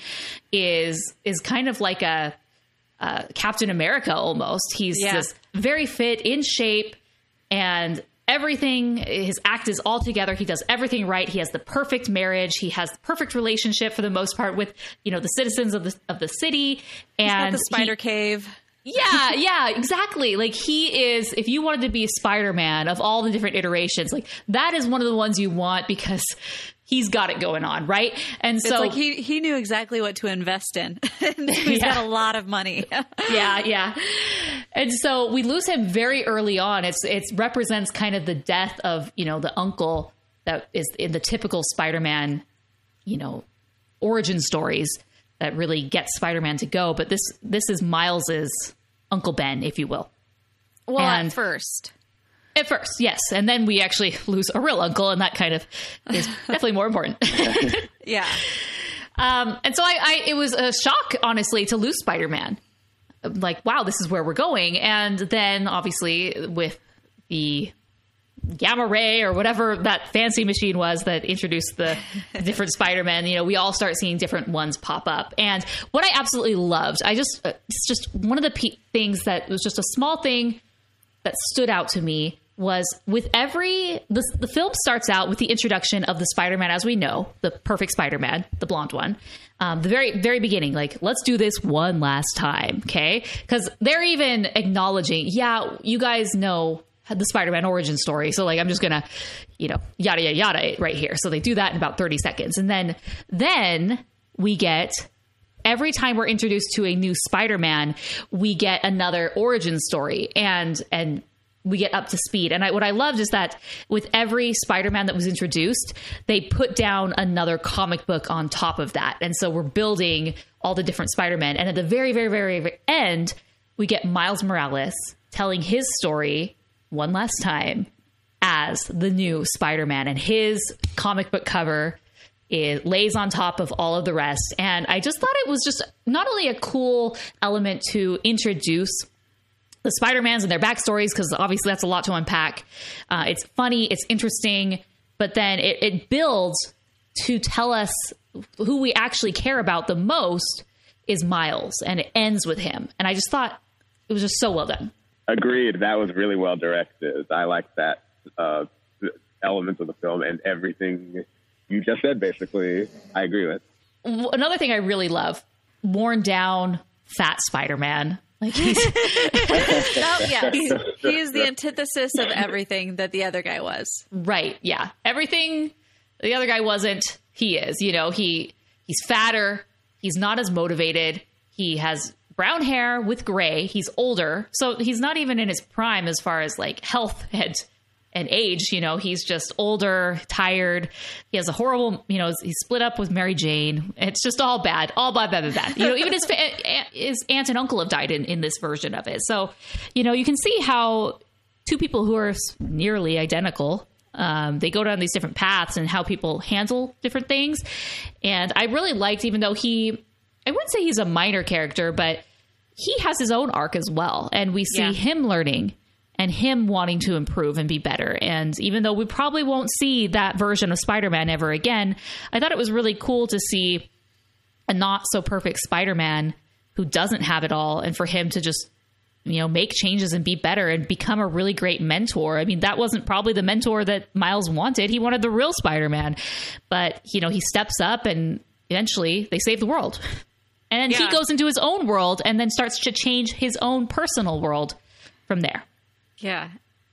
is is kind of like a, a Captain America almost. He's yeah. just very fit, in shape, and everything, his act is all together. He does everything right. He has the perfect marriage. He has the perfect relationship for the most part with, you know, the citizens of the of the city. And he's got the spider he, cave. Yeah, yeah, exactly. Like, he is, if you wanted to be Spider-Man of all the different iterations, like, that is one of the ones you want because he's got it going on, right? And so, it's like he, he knew exactly what to invest in. He's yeah. got a lot of money. yeah, yeah. And so we lose him very early on. It's it represents kind of the death of, you know, the uncle that is in the typical Spider-Man, you know, origin stories that really get Spider-Man to go. But this this is Miles's Uncle Ben, if you will. Well, and at first. At first, yes. And then we actually lose a real uncle, and that kind of is definitely more important. yeah. Um, and so I, I, it was a shock, honestly, to lose Spider-Man. Like, wow, this is where we're going. And then, obviously, with the gamma ray or whatever that fancy machine was that introduced the different Spider-Men, you know, we all start seeing different ones pop up. And what I absolutely loved, I just, it's just one of the pe- things that was just a small thing that stood out to me was with every, the, the film starts out with the introduction of the Spider-Man as we know, the perfect Spider-Man, the blonde one. Um, the very, very beginning, like, let's do this one last time, okay? Because they're even acknowledging, yeah, you guys know the Spider-Man origin story, so, like, I'm just gonna, you know, yada, yada, yada right here. So they do that in about thirty seconds. And then, then we get, every time we're introduced to a new Spider-Man, we get another origin story, and, and, we get up to speed. And I, what I loved is that with every Spider-Man that was introduced, they put down another comic book on top of that. And so we're building all the different Spider-Men. And at the very, very, very, very end, we get Miles Morales telling his story one last time as the new Spider-Man. And his comic book cover it lays on top of all of the rest. And I just thought it was just not only a cool element to introduce the Spider-Mans and their backstories, because obviously that's a lot to unpack. Uh, it's funny, it's interesting, but then it, it builds to tell us who we actually care about the most is Miles, and it ends with him. And I just thought it was just so well done. Agreed. That was really well directed. I like that uh, element of the film, and everything you just said, basically, I agree with. Another thing I really love, worn down, fat Spider-Man. Like he's oh, yeah, he's, he's the antithesis of everything that the other guy was. Right. Yeah. Everything the other guy wasn't, he is. You know, he he's fatter. He's not as motivated. He has brown hair with gray. He's older. So he's not even in his prime as far as like health and and age. You know, he's just older, tired. He has a horrible, you know, he's split up with Mary Jane. It's just all bad, all bad, bad, bad, bad. You know, even his, his aunt and uncle have died in, in this version of it. So, you know, you can see how two people who are nearly identical, um, they go down these different paths and how people handle different things. And I really liked, even though he, I wouldn't say he's a minor character, but he has his own arc as well. And we see yeah. him learning and him wanting to improve and be better. And even though we probably won't see that version of Spider-Man ever again, I thought it was really cool to see a not so perfect Spider-Man who doesn't have it all, and for him to just, you know, make changes and be better and become a really great mentor. I mean, that wasn't probably the mentor that Miles wanted. He wanted the real Spider-Man, but you know, he steps up and eventually they save the world. And then Yeah. he goes into his own world and then starts to change his own personal world from there. Yeah.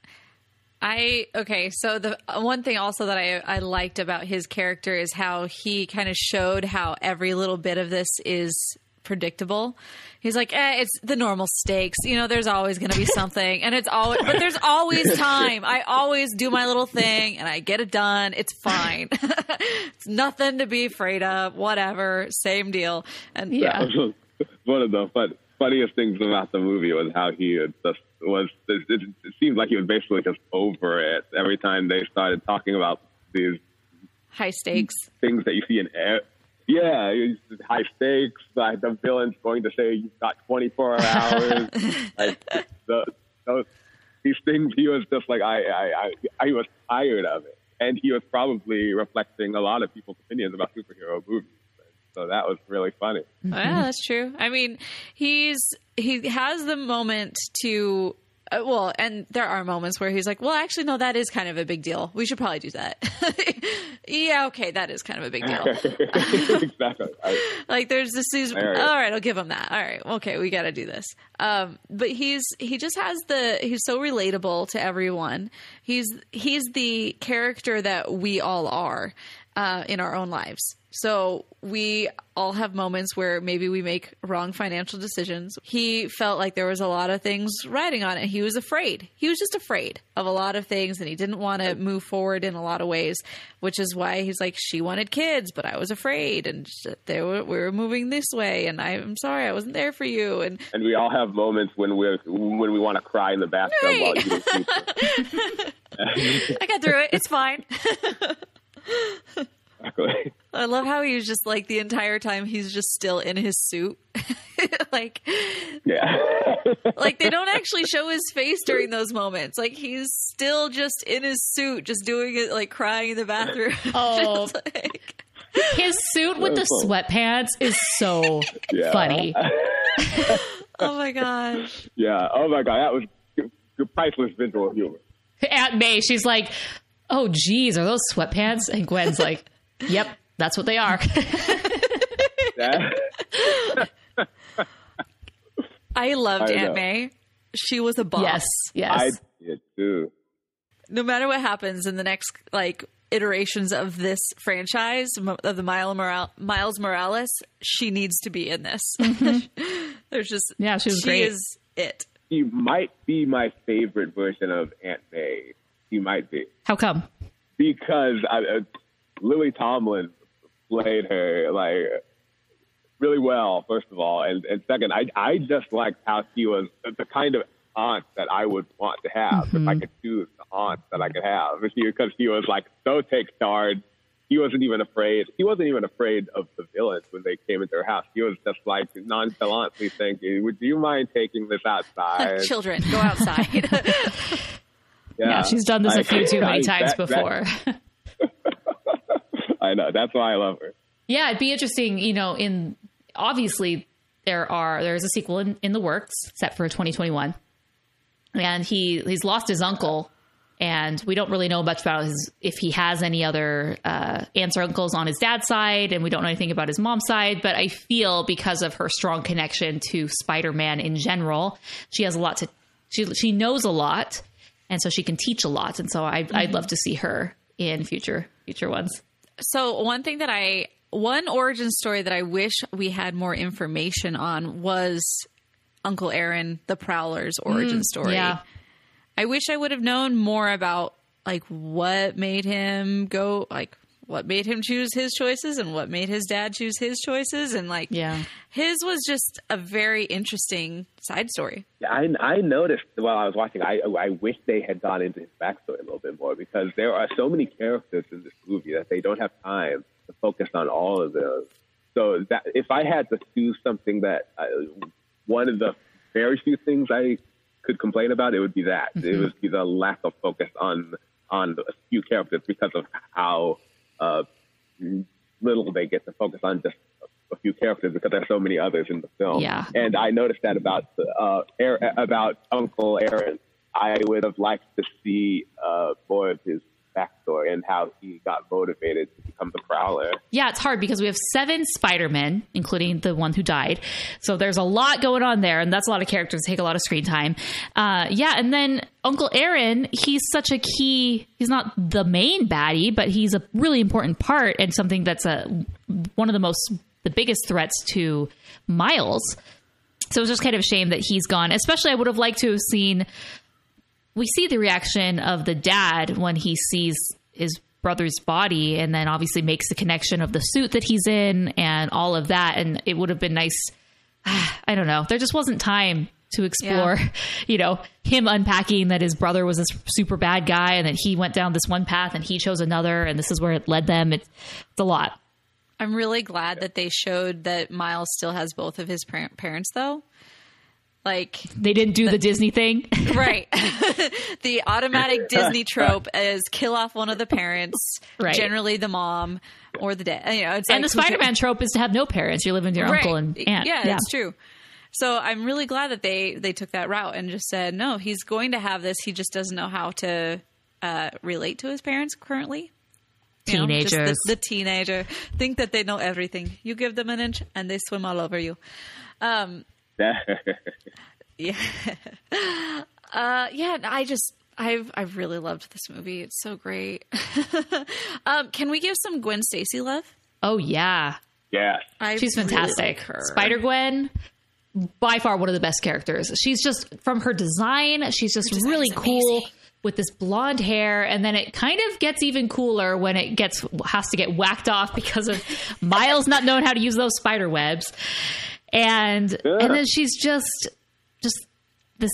I, okay. So the one thing also that I, I liked about his character is how he kind of showed how every little bit of this is predictable. He's like, eh, it's the normal stakes. You know, there's always going to be something, and it's always, but there's always time. I always do my little thing and I get it done. It's fine. It's nothing to be afraid of. Whatever. Same deal. And yeah, one of the fun, funniest things about the movie was how he just was, it, it, it seemed like he was basically just over it every time they started talking about these high stakes things that you see in air. Yeah, it's high stakes. Like the villain's going to say you've got twenty-four hours. Like the, those, these things, he was just like I, I, I, I was tired of it, and he was probably reflecting a lot of people's opinions about superhero movies. So that was really funny. Yeah, that's true. I mean, he's he has the moment to. Uh, well, and there are moments where he's like, well, actually, no, that is kind of a big deal. We should probably do that. Yeah, okay, that is kind of a big deal. Exactly. I, Like there's this, these, all right, I'll give him that. All right, okay, we got to do this. Um, but he's he just has the he's so relatable to everyone. He's he's the character that we all are uh, in our own lives. So we all have moments where maybe we make wrong financial decisions. He felt like there was a lot of things riding on it. He was afraid. He was just afraid of a lot of things, and he didn't want to move forward in a lot of ways, which is why he's like, she wanted kids, but I was afraid, and they were, we were moving this way, and I'm sorry I wasn't there for you. And and we all have moments when we're when we want to cry in the bathtub right. while eating pizza. I got through it. It's fine. Exactly. I love how he was just like the entire time he's just still in his suit. Like, yeah. Like they don't actually show his face during those moments. Like he's still just in his suit, just doing it, like crying in the bathroom. Oh, like... his suit with the sweatpants is so Yeah. funny. Oh my gosh. Yeah. Oh my god, that was g- g- priceless visual humor. Aunt May, she's like, oh, geez, are those sweatpants? And Gwen's like, yep, that's what they are. I loved I Aunt know. May. She was a boss. Yes, yes. I did too. No matter what happens in the next like iterations of this franchise of the Miles Morales, Miles Morales, she needs to be in this. Mm-hmm. There's just yeah, she was she great. is it. She might be my favorite version of Aunt May. She might be. How come? Because I, uh, Lily Tomlin played her like really well, first of all, and, and second, I I just liked how she was the kind of aunt that I would want to have Mm-hmm. if I could choose the aunt that I could have. Because she, she was like so take charge. He wasn't even afraid. He wasn't even afraid of the villains when they came into her house. He was just like nonchalantly thinking, "Would you mind taking this outside?" Children, go outside. Yeah, Yeah, she's done this a I- few too many I- times that- before. that- I know. That's why I love her. Yeah, it'd be interesting, you know, in obviously there are there's a sequel in, in the works set for twenty twenty-one. And he he's lost his uncle, and we don't really know much about his if he has any other uh, aunts or uncles on his dad's side, and we don't know anything about his mom's side. But I feel because of her strong connection to Spider-Man in general, she has a lot to she she knows a lot, and so she can teach a lot. And so I, Mm-hmm. I'd love to see her in future future ones. So one thing that I, one origin story that I wish we had more information on was Uncle Aaron, the Prowler's origin Mm, story. yeah. I wish I would have known more about like what made him go, like what made him choose his choices and what made his dad choose his choices. And like, yeah, his was just a very interesting side story. Yeah, I, I noticed while I was watching, I I wish they had gone into his backstory a little bit more, because there are so many characters in this movie that they don't have time to focus on all of those. So that if I had to choose something that uh, one of the very few things I could complain about, it would be that. Mm-hmm. It would be the lack of focus on on a few characters because of how uh, little they get to focus on just a few characters because there's so many others in the film. Yeah. And I noticed that about uh, Aaron, about Uncle Aaron. I would have liked to see uh, more of his backstory and how he got motivated to become the Prowler. Yeah, it's hard because we have seven Spider-Men, including the one who died. So there's a lot going on there, and that's a lot of characters take a lot of screen time. Uh, yeah, and then Uncle Aaron, he's such a key, he's not the main baddie, but he's a really important part and something that's a one of the most, the biggest threats to Miles. So it's just kind of a shame that he's gone. Especially I would have liked to have seen, we see the reaction of the dad when he sees his brother's body and then obviously makes the connection of the suit that he's in and all of that. And it would have been nice. I don't know. There just wasn't time to explore, yeah. you know, him unpacking that his brother was this super bad guy and that he went down this one path and he chose another. And this is where it led them. It's, it's a lot. I'm really glad that they showed that Miles still has both of his par- parents, though. Like, they didn't do the, the Disney thing. Right. The automatic Disney trope is kill off one of the parents, right. Generally the mom or the dad. You know, it's and like, the Spider-Man trope is to have no parents. You're living with your right. uncle and aunt. Yeah, yeah, it's true. So I'm really glad that they, they took that route and just said, no, he's going to have this. He just doesn't know how to uh, relate to his parents currently. You Teenagers. Know, just the, the teenager. Think that they know everything. You give them an inch and they swim all over you. Um yeah. Uh, yeah, I just, I've, I've really loved this movie. It's so great. um, can we give some Gwen Stacy love? Oh, yeah. Yeah. I She's really fantastic. like her. Spider-Gwen, by far one of the best characters. She's just, from her design, she's just really cool with this blonde hair. And then it kind of gets even cooler when it gets, has to get whacked off because of Miles not knowing how to use those spider webs. And yeah. and then she's just just this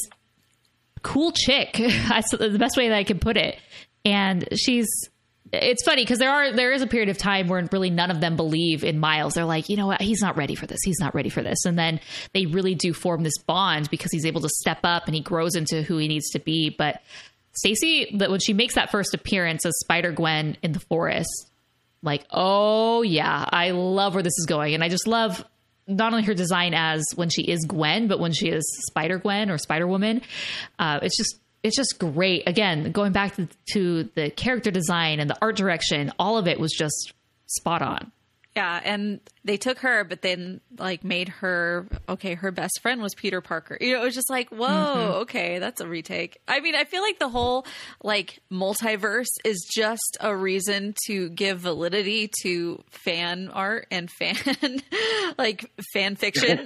cool chick. That's the best way that I can put it. And she's it's funny because there are there is a period of time where really none of them believe in Miles. They're like, you know what, he's not ready for this. He's not ready for this. And then they really do form this bond because he's able to step up and he grows into who he needs to be. But Stacy, that when she makes that first appearance as Spider-Gwen in the forest, like, oh yeah, I love where this is going. And I just love not only her design as when she is Gwen, but when she is Spider-Gwen or Spider-Woman. Uh, it's just, it's just great. Again, going back to, to the character design and the art direction, all of it was just spot on. Yeah, and they took her, but then like made her, okay, her best friend was Peter Parker. You know, it was just like, whoa, mm-hmm. okay, that's a retake. I mean, I feel like the whole like multiverse is just a reason to give validity to fan art and fan like fan fiction.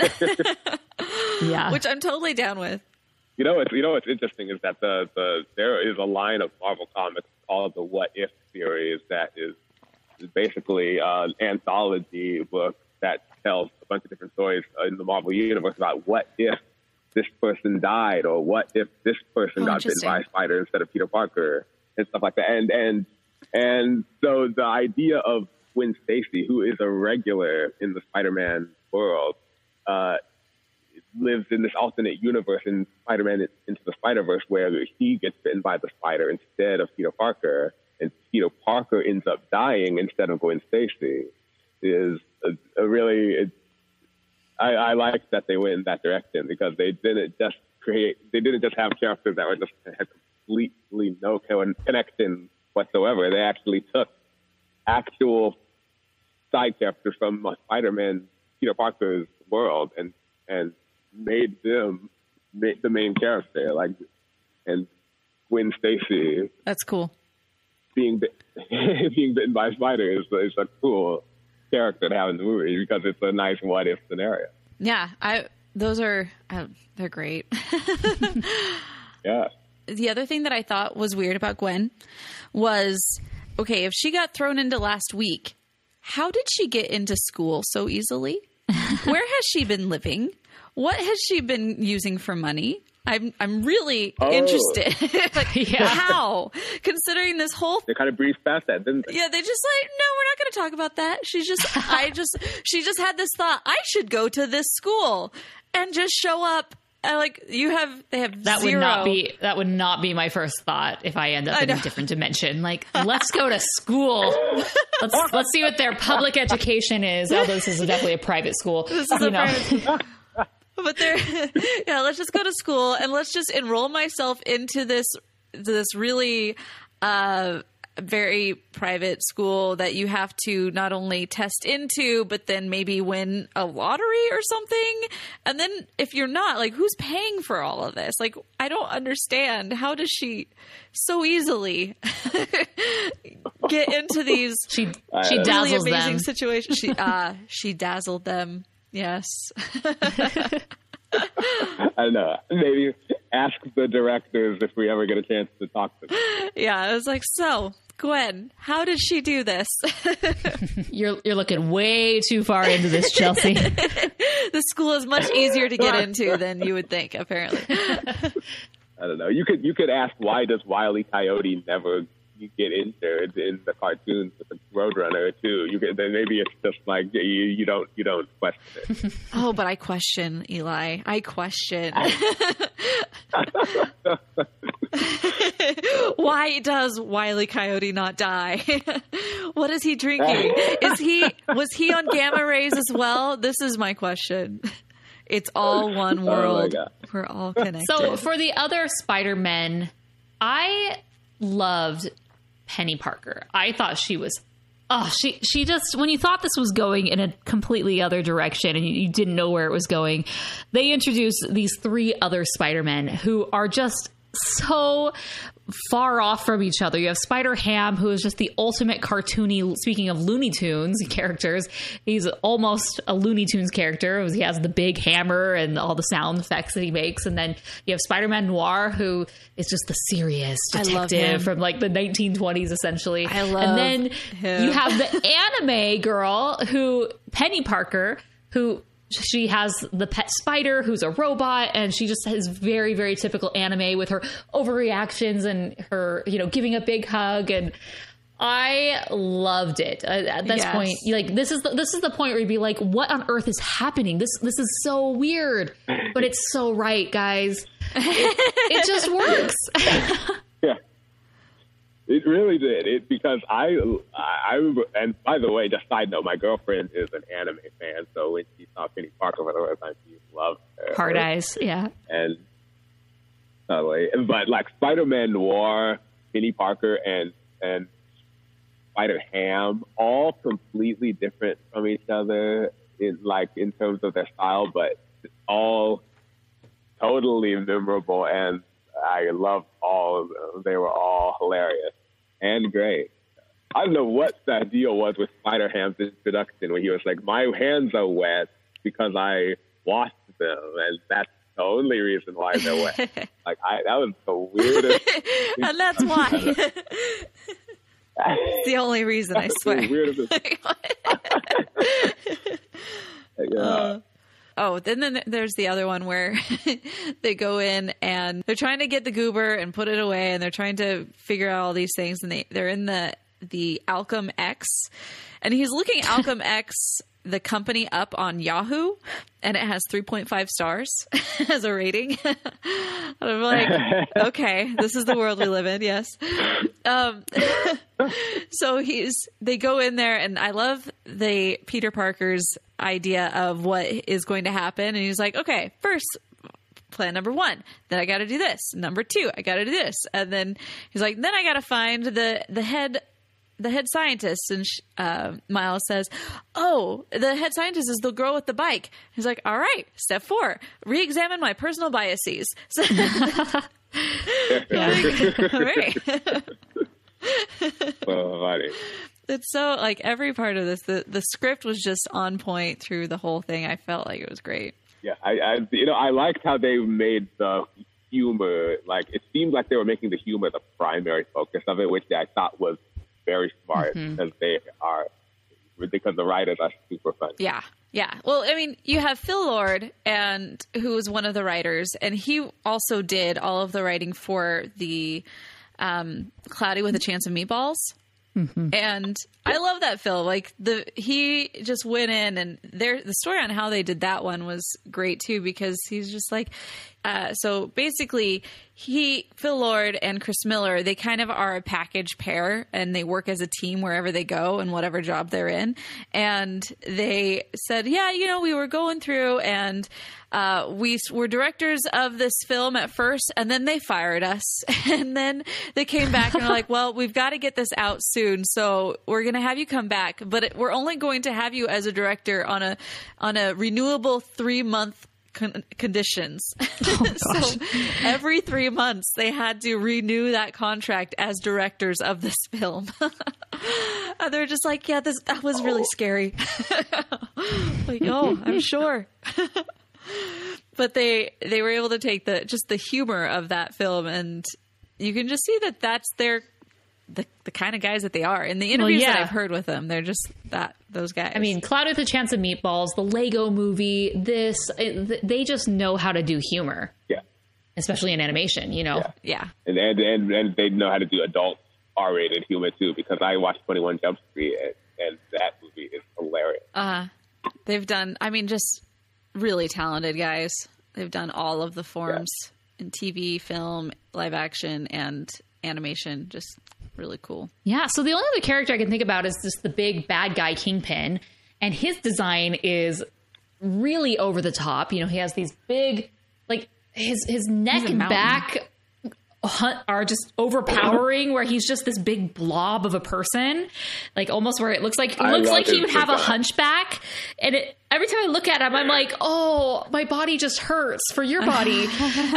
Yeah, which I'm totally down with. You know, it's, you know what's interesting is that the the there is a line of Marvel Comics called the What If series that is. Is basically an anthology book that tells a bunch of different stories in the Marvel universe about what if this person died or what if this person oh, got bitten by a spider instead of Peter Parker and stuff like that. And and and so the idea of Gwen Stacy, who is a regular in the Spider-Man world, uh, lives in this alternate universe in Spider-Man Into the Spider-Verse where he gets bitten by the spider instead of Peter Parker. And Peter Parker ends up dying instead of Gwen Stacy is a, a really, it, I, I like that they went in that direction because they didn't just create, they didn't just have characters that were just had completely no connection whatsoever. They actually took actual side characters from Spider-Man, Peter Parker's world and, and made them make the main character. Like, and Gwen Stacy. That's cool. Being being bitten by a spider is, is a cool character to have in the movie because it's a nice what if scenario. Yeah, I those are uh, they're great. Yeah. The other thing that I thought was weird about Gwen was, okay, if she got thrown into last week, how did she get into school so easily? Where has she been living? What has she been using for money? I'm I'm really oh. interested. Like, yeah. How? Considering this whole... They kind of breezed past that, didn't they? Yeah, they just like, no, we're not going to talk about that. She's just, I just, she just had this thought, I should go to this school and just show up I like you have they have That zero. would not be that would not be my first thought if I end up I in know. a different dimension. Like, let's go to school. Let's let's see what their public education is. Although this is definitely a private school. This is you a know. private school. But they're yeah, let's just go to school and let's just enroll myself into this this really uh very private school that you have to not only test into, but then maybe win a lottery or something. And then if you're not, like, who's paying for all of this? Like, I don't understand. How does she so easily get into these she she she really dazzles amazing them. situations? She uh she dazzled them. Yes. I know. Maybe ask the directors if we ever get a chance to talk to them. Yeah, I was like, so Gwen, how did she do this? You're you're looking way too far into this, Chelsea. The school is much easier to get into than you would think, apparently. I don't know. You could you could ask, why does Wile E. Coyote never get injured in the cartoons with the Roadrunner too? You could, then maybe it's just like you, you don't you don't question it. Oh, but I question, Eli. I question. Why does Wile E. Coyote not die? What is he drinking? Is he was he on gamma rays as well? This is my question. It's all one world. Oh We're all connected. So for the other Spider-Men, I loved Penny Parker. I thought she was, oh, she she just, when you thought this was going in a completely other direction and you, you didn't know where it was going, they introduced these three other Spider-Men who are just so far off from each other. You have Spider-Ham, who is just the ultimate cartoony, speaking of Looney Tunes characters, he's almost a Looney Tunes character. He has the big hammer and all the sound effects that he makes. And then you have Spider-Man Noir, who is just the serious I love him. detective from like the nineteen twenties, essentially. I love And then him. you have the anime girl, who Penny Parker, who she has the pet spider who's a robot, and she just has very, very typical anime with her overreactions and her, you know, giving a big hug. And I loved it. Uh, at this Yes. point, like this is the, this is the point where you'd be like, "What on earth is happening? This this is so weird," but it's so right, guys. It, it just works. Yeah, it really did. It because I, I, I, and by the way, just side note, my girlfriend is an anime fan, so when she saw Penny Parker for the first time, she loved her. Hard eyes, yeah. And totally, but like Spider-Man Noir, Penny Parker, and and Spider-Ham, all completely different from each other in like in terms of their style, but all totally memorable, and I loved all of them. They were all hilarious and great. I don't know what that deal was with Spider-Ham's introduction when he was like, my hands are wet because I washed them, and that's the only reason why they're wet. Like, I, that was the weirdest. And that's why. It's the only reason, I swear. The weirdest. Yeah. Uh, oh, then, then there's the other one where they go in and they're trying to get the goober and put it away, and they're trying to figure out all these things, and they, they're in the the Alchem X, and he's looking Alchem X, the company, up on Yahoo, and it has three point five stars as a rating. And I'm like, okay, this is the world we live in. Yes. Um, so he's, they go in there, and I love the Peter Parker's idea of what is going to happen. And he's like, okay, first, plan number one, then I got to do this. Number two, I got to do this. And then he's like, then I got to find the, the head, the head scientist. And sh- uh, Miles says, oh, the head scientist is the girl with the bike. He's like, all right, step four, re-examine my personal biases. So, all right. So funny. It's so, like, every part of this, the, the script was just on point through the whole thing. I felt like it was great. Yeah, I, I, you know, I liked how they made the humor, like, it seemed like they were making the humor the primary focus of it, which I thought was very smart, Mhm. because they are, because the writers are super funny. Yeah. Yeah. Well, I mean, you have Phil Lord, and who was one of the writers, and he also did all of the writing for the um, Cloudy with a Chance of Meatballs. Mm-hmm. And I love that Phil. Like, the he just went in, and their the story on how they did that one was great too, because he's just like, Uh, so basically, he, Phil Lord and Chris Miller, they kind of are a package pair, and they work as a team wherever they go and whatever job they're in. And they said, yeah, you know, we were going through and uh, we were directors of this film at first, and then they fired us. And then they came back and were like, well, we've got to get this out soon, so we're going to have you come back. But it, we're only going to have you as a director on a on a renewable three-month Con- conditions. Oh, so every three months they had to renew that contract as directors of this film. And they're just like, yeah, this that was really scary. Like, oh, I'm sure. But they they were able to take the just the humor of that film, and you can just see that that's their the the kind of guys that they are. In the interviews well, yeah. that I've heard with them, they're just that those guys. I mean, Cloud with a Chance of Meatballs, the Lego Movie, this it, they just know how to do humor. Yeah, especially in animation. You know, yeah, yeah. And, and and and they know how to do adult R-rated humor too. Because I watched twenty-one Jump Street, and, and that movie is hilarious. Uh they've done. I mean, just really talented guys. They've done all of the forms yeah. in T V, film, live action, and animation. Just really cool. Yeah. So the only other character I can think about is just the big bad guy Kingpin, and his design is really over the top. You know, he has these big, like his his neck and back are just overpowering, where he's just this big blob of a person, like almost where it looks like it looks like he would have a hunchback. And it, every time I look at him, I'm like, oh, my body just hurts for your body.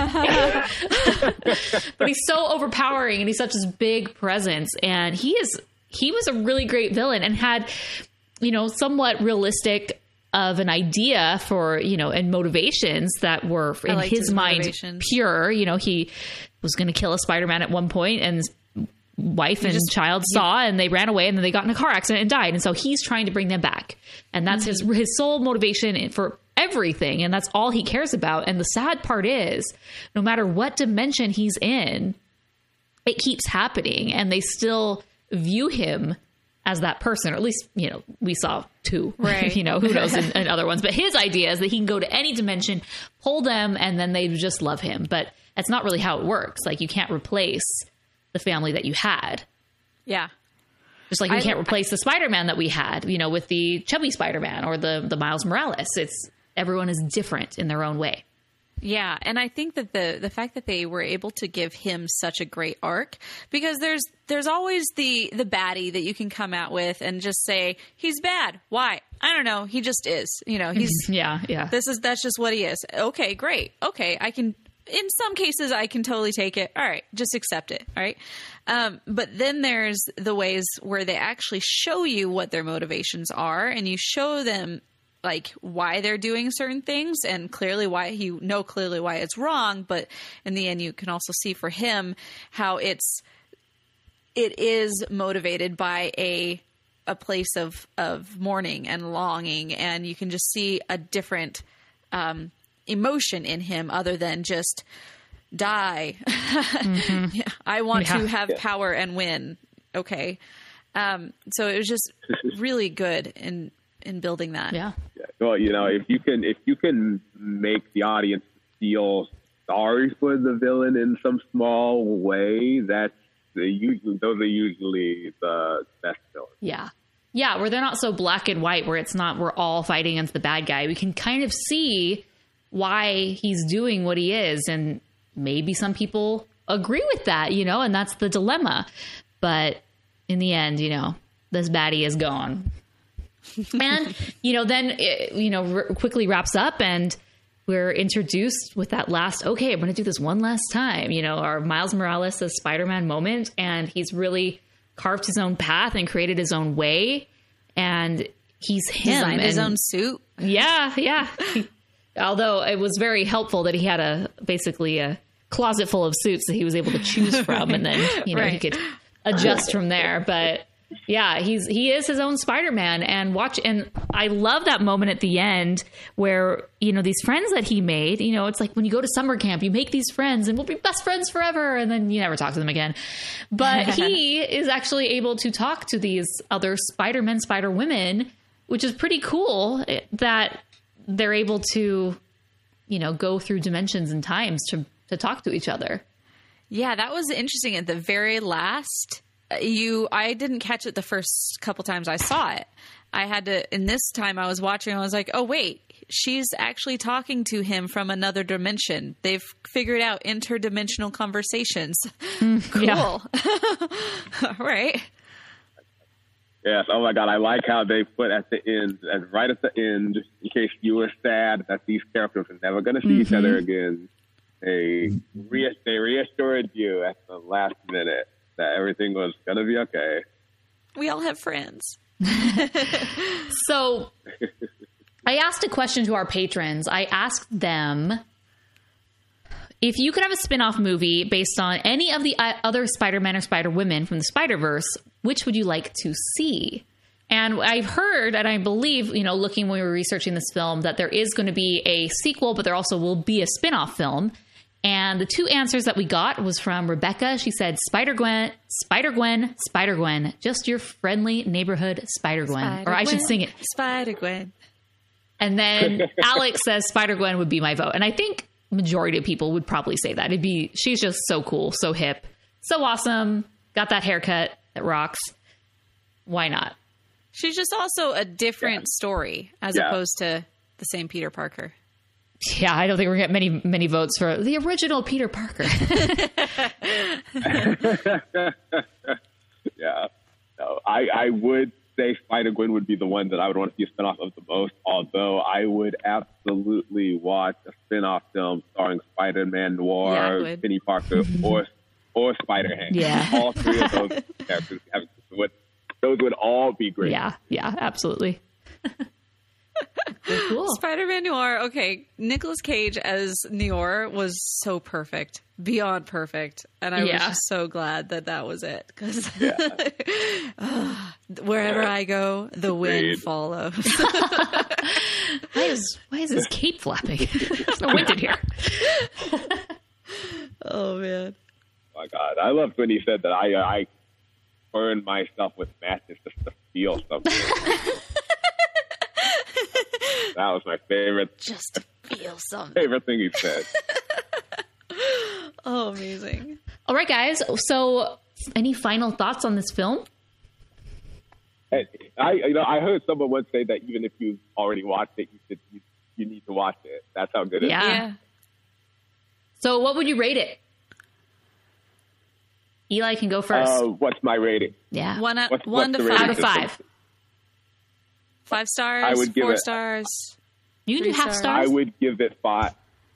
But he's so overpowering, and he's such this big presence, and he is he was a really great villain, and had, you know, somewhat realistic of an idea for, you know, and motivations that were in his, his mind pure. You know, he was going to kill a Spider-Man at one point, and his wife and just, child yeah. saw, and they ran away, and then they got in a car accident and died. And so he's trying to bring them back. And that's mm-hmm. his, his sole motivation for everything. And that's all he cares about. And the sad part is, no matter what dimension he's in, it keeps happening, and they still view him as that person, or at least, you know, we saw two, right? You know, who knows in, in other ones, but his idea is that he can go to any dimension, pull them, and then they just love him. But that's not really how it works. Like, you can't replace the family that you had. Yeah. Just like you I, can't replace I, the Spider-Man that we had, you know, with the chubby Spider-Man or the, the Miles Morales. It's everyone is different in their own way. Yeah, and I think that the the fact that they were able to give him such a great arc, because there's there's always the the baddie that you can come out with and just say he's bad. Why? I don't know. He just is. You know, he's yeah, yeah. This is that's just what he is. Okay, great. Okay, I can. In some cases, I can totally take it. All right, just accept it. All right. Um, but then there's the ways where they actually show you what their motivations are, and you show them like why they're doing certain things, and clearly why you know clearly why it's wrong. But in the end, you can also see for him how it's it is motivated by a a place of of mourning and longing, and you can just see a different um, emotion in him other than just die. Mm-hmm. Yeah, I want yeah. to have power and win. Okay, um, so it was just really good in. in building that. Yeah. yeah. Well, you know, if you can, if you can make the audience feel sorry for the villain in some small way, that's the usually, those are usually the best villains. Yeah. Yeah. Where they're not so black and white, where it's not, we're all fighting against the bad guy. We can kind of see why he's doing what he is. And maybe some people agree with that, you know, and that's the dilemma. But in the end, you know, this baddie is gone. And, you know, then, it, you know, r- quickly wraps up, and we're introduced with that last, okay, I'm going to do this one last time, you know, our Miles Morales as Spider-Man moment. And he's really carved his own path and created his own way. And he's him. Designed and, his own suit. Yeah, yeah. Although it was very helpful that he had a basically a closet full of suits that he was able to choose from. And then, you know, right. he could adjust from there. But yeah, he's he is his own Spider-Man, and watch and I love that moment at the end where, you know, these friends that he made, you know, it's like when you go to summer camp, you make these friends and we'll be best friends forever, and then you never talk to them again. But he is actually able to talk to these other Spider-Men, Spider-Women, which is pretty cool that they're able to you know, go through dimensions and times to, to talk to each other. Yeah, that was interesting. At the very last, you, I didn't catch it the first couple times I saw it. I had to, and this time I was watching, I was like, oh, wait, she's actually talking to him from another dimension. They've figured out interdimensional conversations. Mm, cool. Yeah. All right. Yes. Oh my God. I like how they put at the end, and right at the end, in case you were sad that these characters are never going to see mm-hmm. each other again, they, re- they reassured you at the last minute that everything was going to be okay. We all have friends. So I asked a question to our patrons. I asked them, if you could have a spin-off movie based on any of the other Spider-Man or Spider-Women from the Spider-Verse, which would you like to see? And I've heard, and I believe, you know, looking when we were researching this film, that there is going to be a sequel, but there also will be a spin-off film. And the two answers that we got was from Rebecca. She said, Spider-Gwen, Spider-Gwen, Spider-Gwen, just your friendly neighborhood Spider-Gwen. Spider-Gwen, or I should sing it. Spider-Gwen. And then Alex says Spider-Gwen would be my vote. And I think majority of people would probably say that. It'd be, she's just so cool, so hip, so awesome. Got that haircut that rocks. Why not? She's just also a different yeah. story as yeah. opposed to the same Peter Parker. Yeah, I don't think we're going to get many, many votes for the original Peter Parker. yeah. No, I, I would say Spider-Gwen would be the one that I would want to see a spinoff of the most, although I would absolutely watch a spinoff film starring Spider-Man Noir, yeah, Penny Parker, or or Spider-Hank. Yeah. All three of those characters, have, would, those would all be great. Yeah, yeah, absolutely. Cool. Spider-Man Noir. Okay, Nicolas Cage as Noir was so perfect, beyond perfect, and I yeah. was just so glad that that was it. Because yeah. uh, wherever I go, the wind Great. follows. why is why is his cape flapping? There's no wind in here. Oh man! Oh my God, I loved when he said that I I burned myself with matches just to feel something. That was my favorite. Just to feel something. Favorite thing he said. Oh, amazing. All right, guys. So, any final thoughts on this film? Hey, I, you know, I heard someone once say that even if you already watched it, you should, you, you need to watch it. That's how good it yeah. is. Yeah. So, what would you rate it? Eli can go first. Uh, what's my rating? Yeah. One, what's, one what's to five. Out of five. Five stars, I would give four it, stars. You do half stars. I would give it five.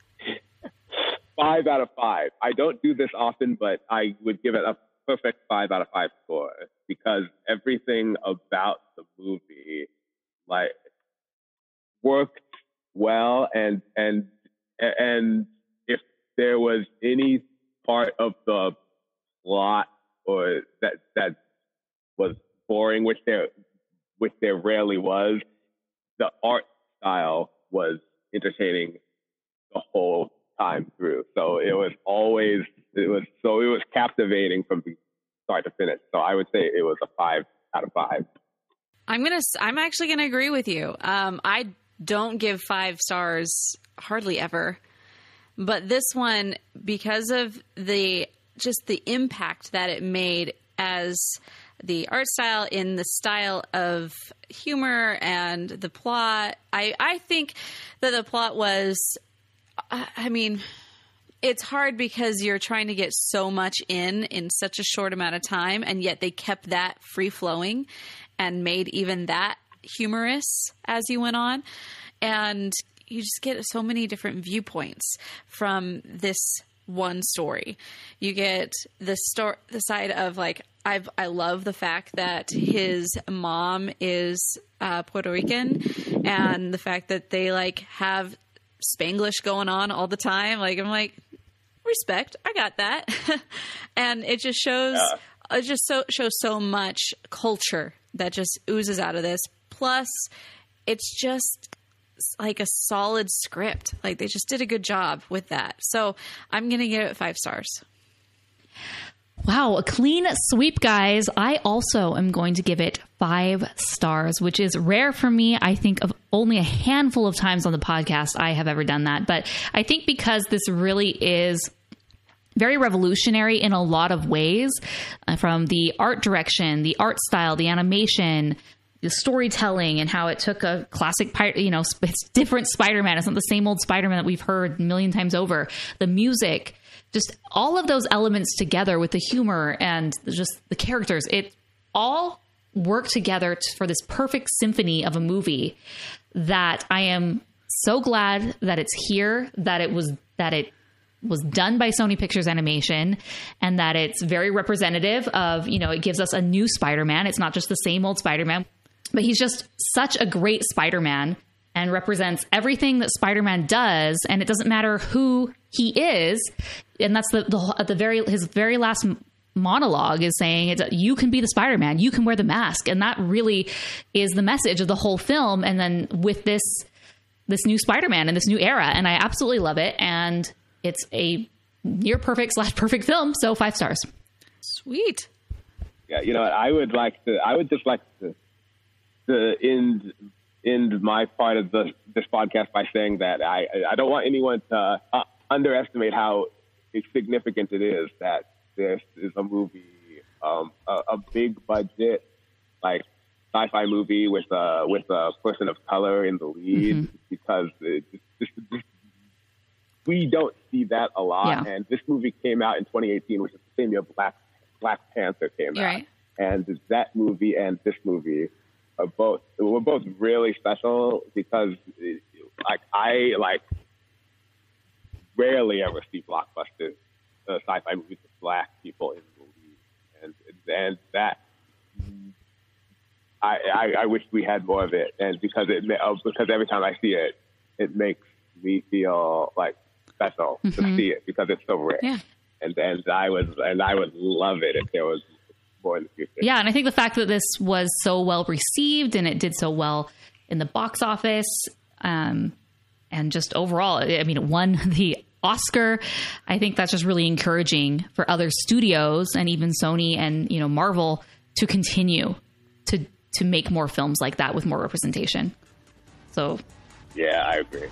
Five out of five. I don't do this often, but I would give it a perfect five out of five score because everything about the movie, like, worked well, and and and if there was any part of the plot or that that was boring, which there. which there rarely was, the art style was entertaining the whole time through. So it was always, it was, so it was captivating from start to finish. So I would say it was a five out of five. I'm going to, I'm actually going to agree with you. Um, I don't give five stars hardly ever, but this one, because of the, just the impact that it made as the art style, in the style of humor and the plot. I, I think that the plot was, I mean, it's hard because you're trying to get so much in in such a short amount of time, and yet they kept that free flowing and made even that humorous as you went on. And you just get so many different viewpoints from this one story. You get the story, the side of like, I've, I love the fact that his mom is uh, Puerto Rican, and the fact that they like have Spanglish going on all the time. Like, I'm like, respect. I got that. And it just shows, yeah. it just so shows so much culture that just oozes out of this. Plus, it's just like a solid script. Like, they just did a good job with that. So I'm going to give it five stars. Wow, a clean sweep, guys. I also am going to give it five stars, which is rare for me. I think of only a handful of times on the podcast I have ever done that. But I think because this really is very revolutionary in a lot of ways, uh, from the art direction, the art style, the animation, the storytelling, and how it took a classic, you know, it's different Spider-Man. It's not the same old Spider-Man that we've heard a million times over. The music, just all of those elements together with the humor and just the characters, it all work together t- for this perfect symphony of a movie that I am so glad that it's here, that it was, that it was done by Sony Pictures Animation, and that it's very representative of, you know, it gives us a new Spider-Man. It's not just the same old Spider-Man, but he's just such a great Spider-Man and represents everything that Spider-Man does. And it doesn't matter who he is. And that's the, the, at the very, his very last monologue is saying, it's, you can be the Spider-Man, you can wear the mask. And that really is the message of the whole film. And then with this, this new Spider-Man and this new era, and I absolutely love it. And it's a near perfect slash perfect film. So five stars. Sweet. Yeah. You know, I would like to, I would just like to, to end, end my part of the, this podcast by saying that I, I don't want anyone to uh, underestimate how significant it is that this is a movie, um, a, a big budget, like sci-fi movie with a, with a person of color in the lead, mm-hmm. because it just, just, just, we don't see that a lot. Yeah. And this movie came out in twenty eighteen, which is the same year Black, Black Panther came You're out. Right. And that movie and this movie are both, were both really special because it, like I like rarely ever see blockbuster uh, sci-fi movies with black people in the lead, and and that I, I I wish we had more of it, and because it uh, because every time I see it, it makes me feel like special mm-hmm. to see it because it's so rare. Yeah. And and I was and I would love it if there was more in the future. Yeah, and I think the fact that this was so well received and it did so well in the box office, um, and just overall, I mean, it won the Oscar. I think that's just really encouraging for other studios and even Sony and, you know, Marvel to continue to to make more films like that with more representation. So, yeah, I agree.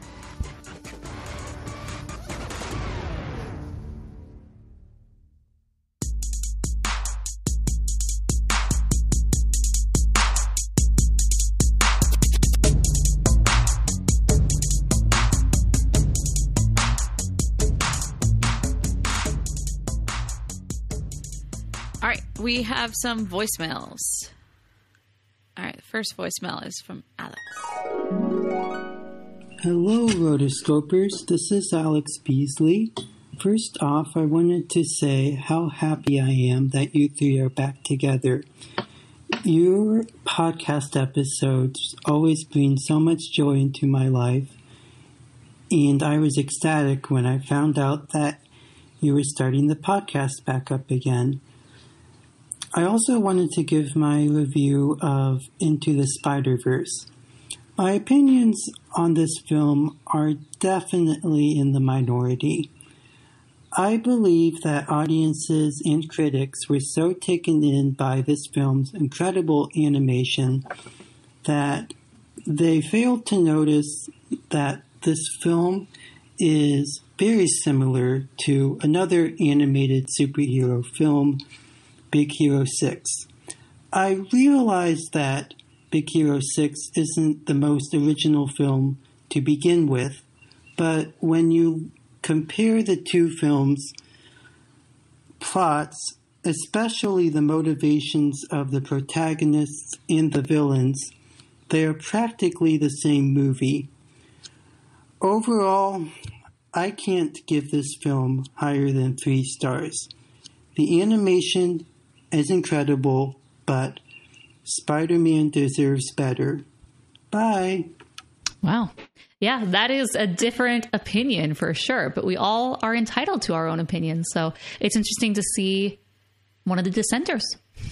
All right, we have some voicemails. All right, the first voicemail is from Alex. Hello, Rotoscopers. This is Alex Beasley. First off, I wanted to say how happy I am that you three are back together. Your podcast episodes always bring so much joy into my life, and I was ecstatic when I found out that you were starting the podcast back up again. I also wanted to give my review of Into the Spider-Verse. My opinions on this film are definitely in the minority. I believe that audiences and critics were so taken in by this film's incredible animation that they failed to notice that this film is very similar to another animated superhero film, Big Hero six. I realize that Big Hero six isn't the most original film to begin with, but when you compare the two films' plots, especially the motivations of the protagonists and the villains, they are practically the same movie. Overall, I can't give this film higher than three stars. The animation is incredible, but Spider-Man deserves better. Bye. Wow. Yeah, that is a different opinion for sure, but we all are entitled to our own opinions. So it's interesting to see one of the dissenters.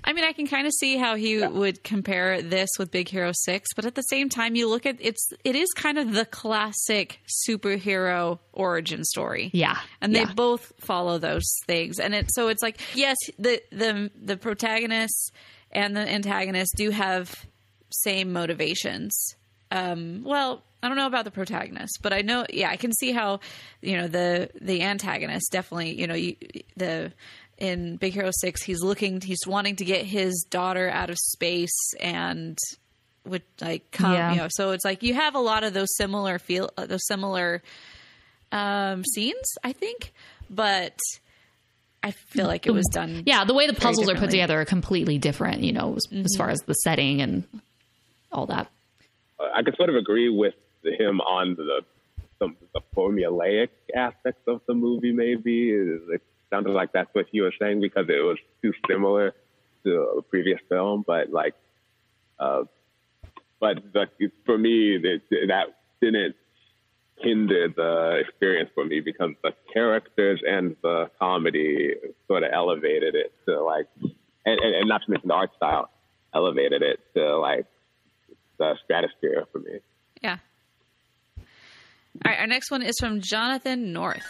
I mean, I can kind of see how he yeah. would compare this with Big Hero six, but at the same time, you look at it's it is kind of the classic superhero origin story. Yeah, and they yeah. both follow those things, and it so it's like yes, the the the protagonist and the antagonist do have same motivations. Um, well, I don't know about the protagonist, but I know, yeah, I can see how, you know, the the antagonist definitely, you know, you, the. In Big Hero six, he's looking, he's wanting to get his daughter out of space and would like come, yeah. you know, so it's like you have a lot of those similar feel, uh, those similar um, scenes, I think, but I feel like it was done. Yeah. The way the puzzles are put together are completely different, you know, as, mm-hmm. as far as the setting and all that. I could sort of agree with him on the, the, the formulaic aspects of the movie, maybe. It sounded like that's what you were saying because it was too similar to a previous film, but like, uh, but the, for me, that, that didn't hinder the experience for me because the characters and the comedy sort of elevated it to like, and, and, and not to mention the art style, elevated it to like the stratosphere for me. Yeah. All right, our next one is from Jonathan North.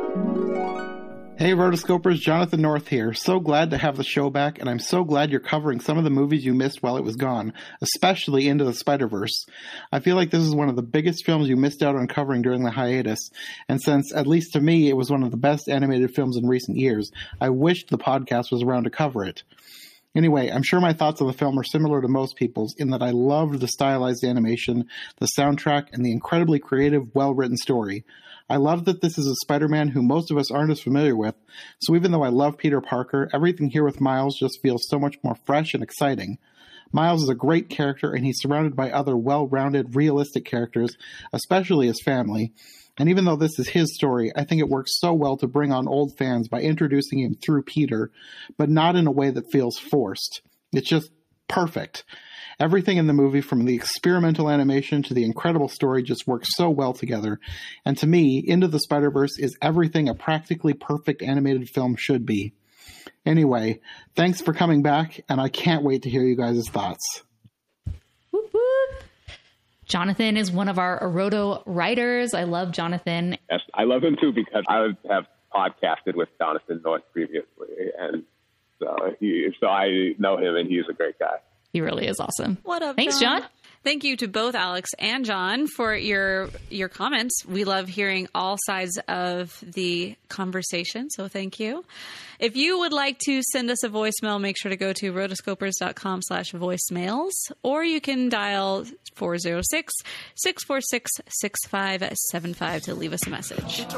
Hey, Rotoscopers, Jonathan North here. So glad to have the show back, and I'm so glad you're covering some of the movies you missed while it was gone, especially Into the Spider-Verse. I feel like this is one of the biggest films you missed out on covering during the hiatus, and since, at least to me, it was one of the best animated films in recent years, I wished the podcast was around to cover it. Anyway, I'm sure my thoughts on the film are similar to most people's in that I loved the stylized animation, the soundtrack, and the incredibly creative, well-written story. I love that this is a Spider-Man who most of us aren't as familiar with, so even though I love Peter Parker, everything here with Miles just feels so much more fresh and exciting. Miles is a great character, and he's surrounded by other well-rounded, realistic characters, especially his family. And even though this is his story, I think it works so well to bring on old fans by introducing him through Peter, but not in a way that feels forced. It's just perfect. Everything in the movie, from the experimental animation to the incredible story, just works so well together. And to me, Into the Spider-Verse is everything a practically perfect animated film should be. Anyway, thanks for coming back, and I can't wait to hear you guys' thoughts. Whoop, whoop. Jonathan is one of our Roto writers. I love Jonathan. Yes, I love him too because I have podcasted with Jonathan North previously, and so he, so I know him, and he's a great guy. He really is awesome. What up, Thanks, John? John? Thank you to both Alex and John for your your comments. We love hearing all sides of the conversation, so thank you. If you would like to send us a voicemail, make sure to go to rotoscopers.com slash voicemails, or you can dial four oh six, six four six, six five seven five to leave us a message. It's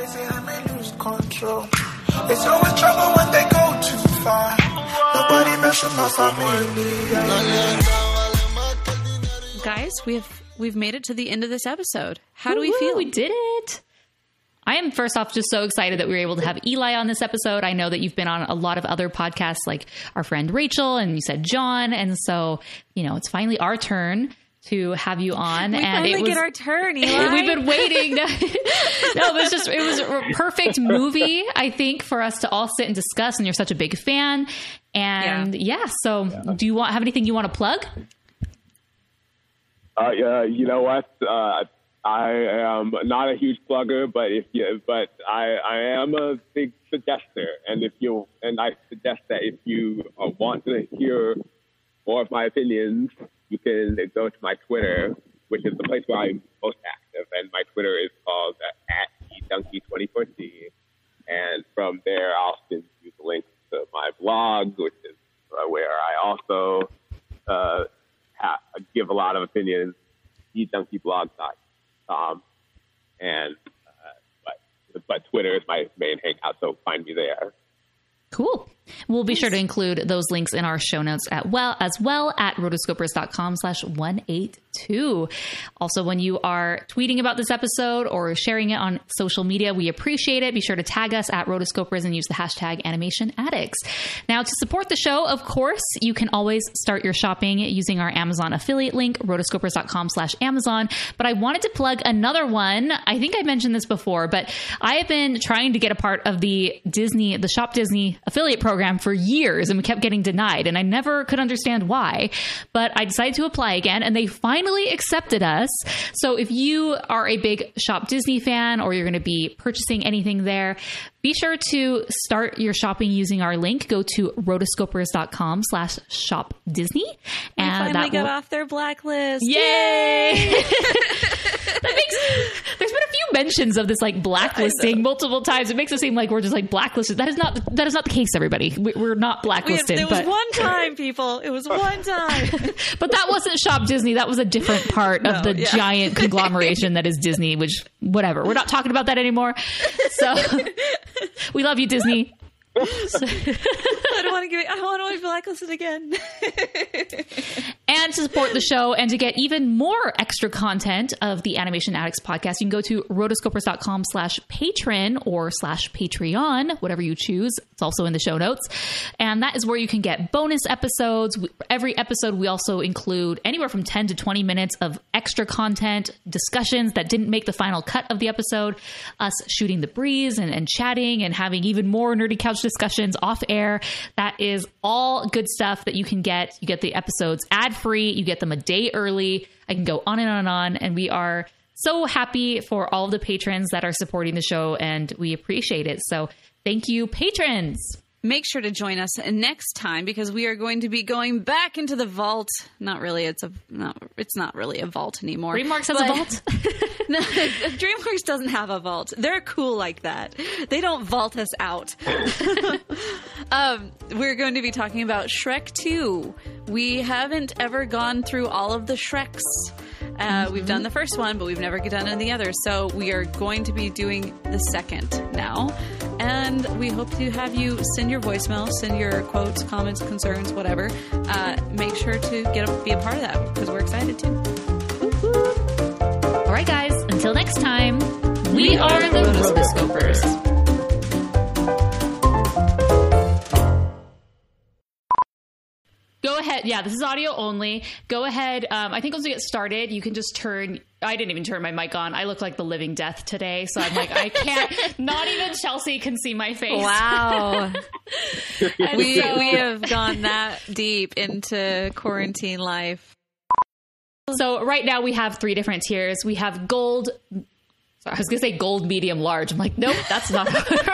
always trouble when they go too far. Nobody mess with my family. Guys, we have we've made it to the end of this episode. How do we Woo-hoo, feel? We did it. I am, first off, just so excited that we were able to have Eli on this episode. I know that you've been on a lot of other podcasts, like our friend Rachel, and you said John. And so, you know, it's finally our turn to have you on. We and finally it was, get our turn, Eli. We've been waiting. No, it was just, it was a perfect movie, I think, for us to all sit and discuss. And you're such a big fan. And yeah, yeah so yeah. do you want have anything you want to plug? Uh, yeah, you know what? Uh, I am not a huge plugger, but if you, but I, I am a big suggester, and if you, and I suggest that if you want to hear more of my opinions, you can go to my Twitter, which is the place where I'm most active, and my Twitter is called uh, at e donkey twenty-four c, and from there I'll send you the link to my blog, which is uh, where I also uh, ha- give a lot of opinions, e donkey blog dot com, and uh, but but Twitter is my main hangout, so find me there. Cool. We'll be sure to include those links in our show notes at well as well at rotoscopers.com slash one eight too. Also, when you are tweeting about this episode or sharing it on social media, we appreciate it. Be sure to tag us at Rotoscopers and use the hashtag Animation Addicts. Now, to support the show, of course, you can always start your shopping using our Amazon affiliate link, rotoscopers.com slash Amazon. But I wanted to plug another one. I think I mentioned this before, but I have been trying to get a part of the Disney, the Shop Disney affiliate program for years, and we kept getting denied, and I never could understand why. But I decided to apply again, and they finally accepted us. So if you are a big Shop Disney fan, or you're going to be purchasing anything there, be sure to start your shopping using our link. Go to rotoscopers.com slash shop Disney. And we finally that got will... off their blacklist. Yay! That makes, there's been a few mentions of this like blacklisting multiple times. It makes it seem like we're just like blacklisted. That is not, that is not the case, everybody. We, we're not blacklisted. We had, it but... was one time, people. It was one time. But that wasn't Shop Disney. That was a different part No, of the yeah. giant conglomeration that is Disney, which whatever. We're not talking about that anymore. So we love you, Disney. So, I don't want to give. I want to be blacklisted again. and to support the show and to get even more extra content of the Animation Addicts podcast, you can go to rotoscopers.com slash patron or slash Patreon, whatever you choose. It's also in the show notes. And that is where you can get bonus episodes. Every episode, we also include anywhere from ten to twenty minutes of extra content, discussions that didn't make the final cut of the episode, us shooting the breeze and, and chatting and having even more Nerdy Couch discussions off air. That is all good stuff that you can get. You get the episodes ad free. You get them a day early. I can go on and on and on. And we are so happy for all of the patrons that are supporting the show, and we appreciate it. So thank you, patrons. Make sure to join us next time, because we are going to be going back into the vault. Not really. It's a no. It's not really a vault anymore. DreamWorks has a vault. No, DreamWorks doesn't have a vault. They're cool like that. They don't vault us out. um, we're going to be talking about Shrek two. We haven't ever gone through all of the Shreks. Uh, mm-hmm. We've done the first one, but we've never done any of the others. So we are going to be doing the second now. And we hope to have you send your voicemail, send your quotes, comments, concerns, whatever. Uh, make sure to get a, be a part of that, because we're excited too. All right, guys. Until next time, we, we are, are the Rotoscopers. Go ahead. Yeah, this is audio only. Go ahead. Um, I think once we get started, you can just turn... I didn't even turn my mic on. I look like the living death today. So I'm like, I can't... Not even Chelsea can see my face. Wow. we, so, we have gone that deep into quarantine life. So right now we have three different tiers. We have gold. Sorry, I was going to say gold, medium, large. I'm like, nope, that's not.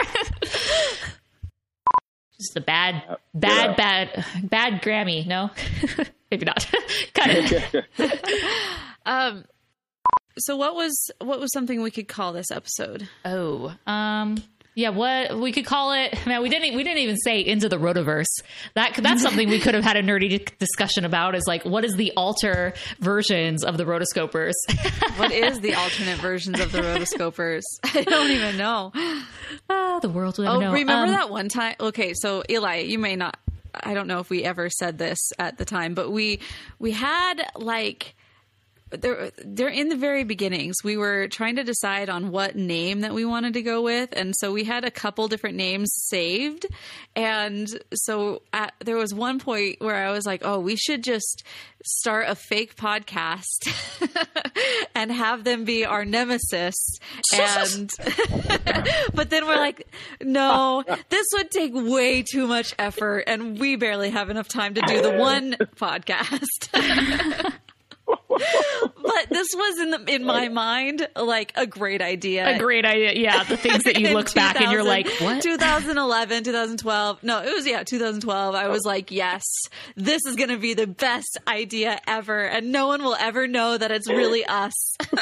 Just a bad, bad, yeah. bad, bad Grammy. No, maybe not. Cut it. um. So what was what was something we could call this episode? Oh, um. Yeah, what we could call it. Man, we didn't. We didn't even say Into the Rotoverse. That that's something we could have had a nerdy discussion about. Is like, what is the alter versions of the Rotoscopers? What is the alternate versions of the Rotoscopers? I don't even know. Ah, the world will never oh, know. remember um, that one time? Okay, so Eli, you may not. I don't know if we ever said this at the time, but we we had like. They're, they're in the very beginnings. We were trying to decide on what name that we wanted to go with. And so we had a couple different names saved. And so at, there was one point where I was like, oh, we should just start a fake podcast and have them be our nemesis. And but then we're like, no, this would take way too much effort. And we barely have enough time to do the one podcast. But this was in the, in my mind like a great idea. A great idea. Yeah, the things that you look back and you're like, what? twenty eleven, twenty twelve. No, it was yeah, twenty twelve. I was like, yes, this is going to be the best idea ever, and no one will ever know that it's really us.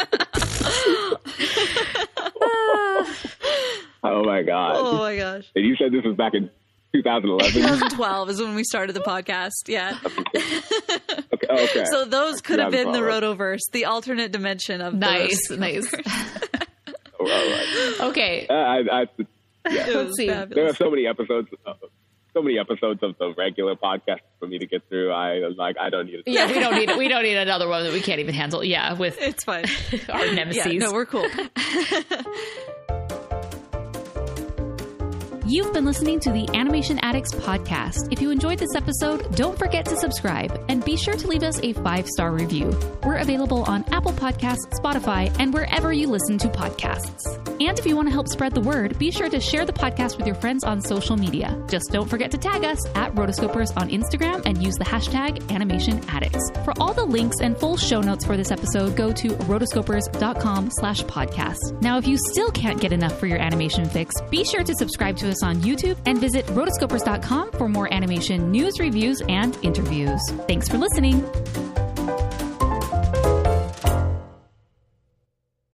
Oh my god. Oh my gosh. And you said this was back in twenty eleven? twenty twelve is when we started the podcast. Yeah. Okay. Okay. So those could have been the Rotoverse, the alternate dimension of nice, those. nice. All right. Okay. Uh, I, I, yeah. Let's see. There are so many episodes. Of, so many episodes of the regular podcast for me to get through. I was like, I don't need it. Yeah, we don't need we don't need another one that we can't even handle. Yeah, with it's fine. Our nemesis. Yeah, no, we're cool. You've been listening to the Animation Addicts podcast. If you enjoyed this episode, don't forget to subscribe and be sure to leave us a five-star review. We're available on Apple Podcasts, Spotify, and wherever you listen to podcasts. And if you want to help spread the word, be sure to share the podcast with your friends on social media. Just don't forget to tag us at Rotoscopers on Instagram and use the hashtag Animation Addicts. For all the links and full show notes for this episode, go to rotoscopers.com slash podcast. Now, if you still can't get enough for your animation fix, be sure to subscribe to us on YouTube and visit rotoscopers dot com for more animation news, reviews, and interviews. Thanks for listening.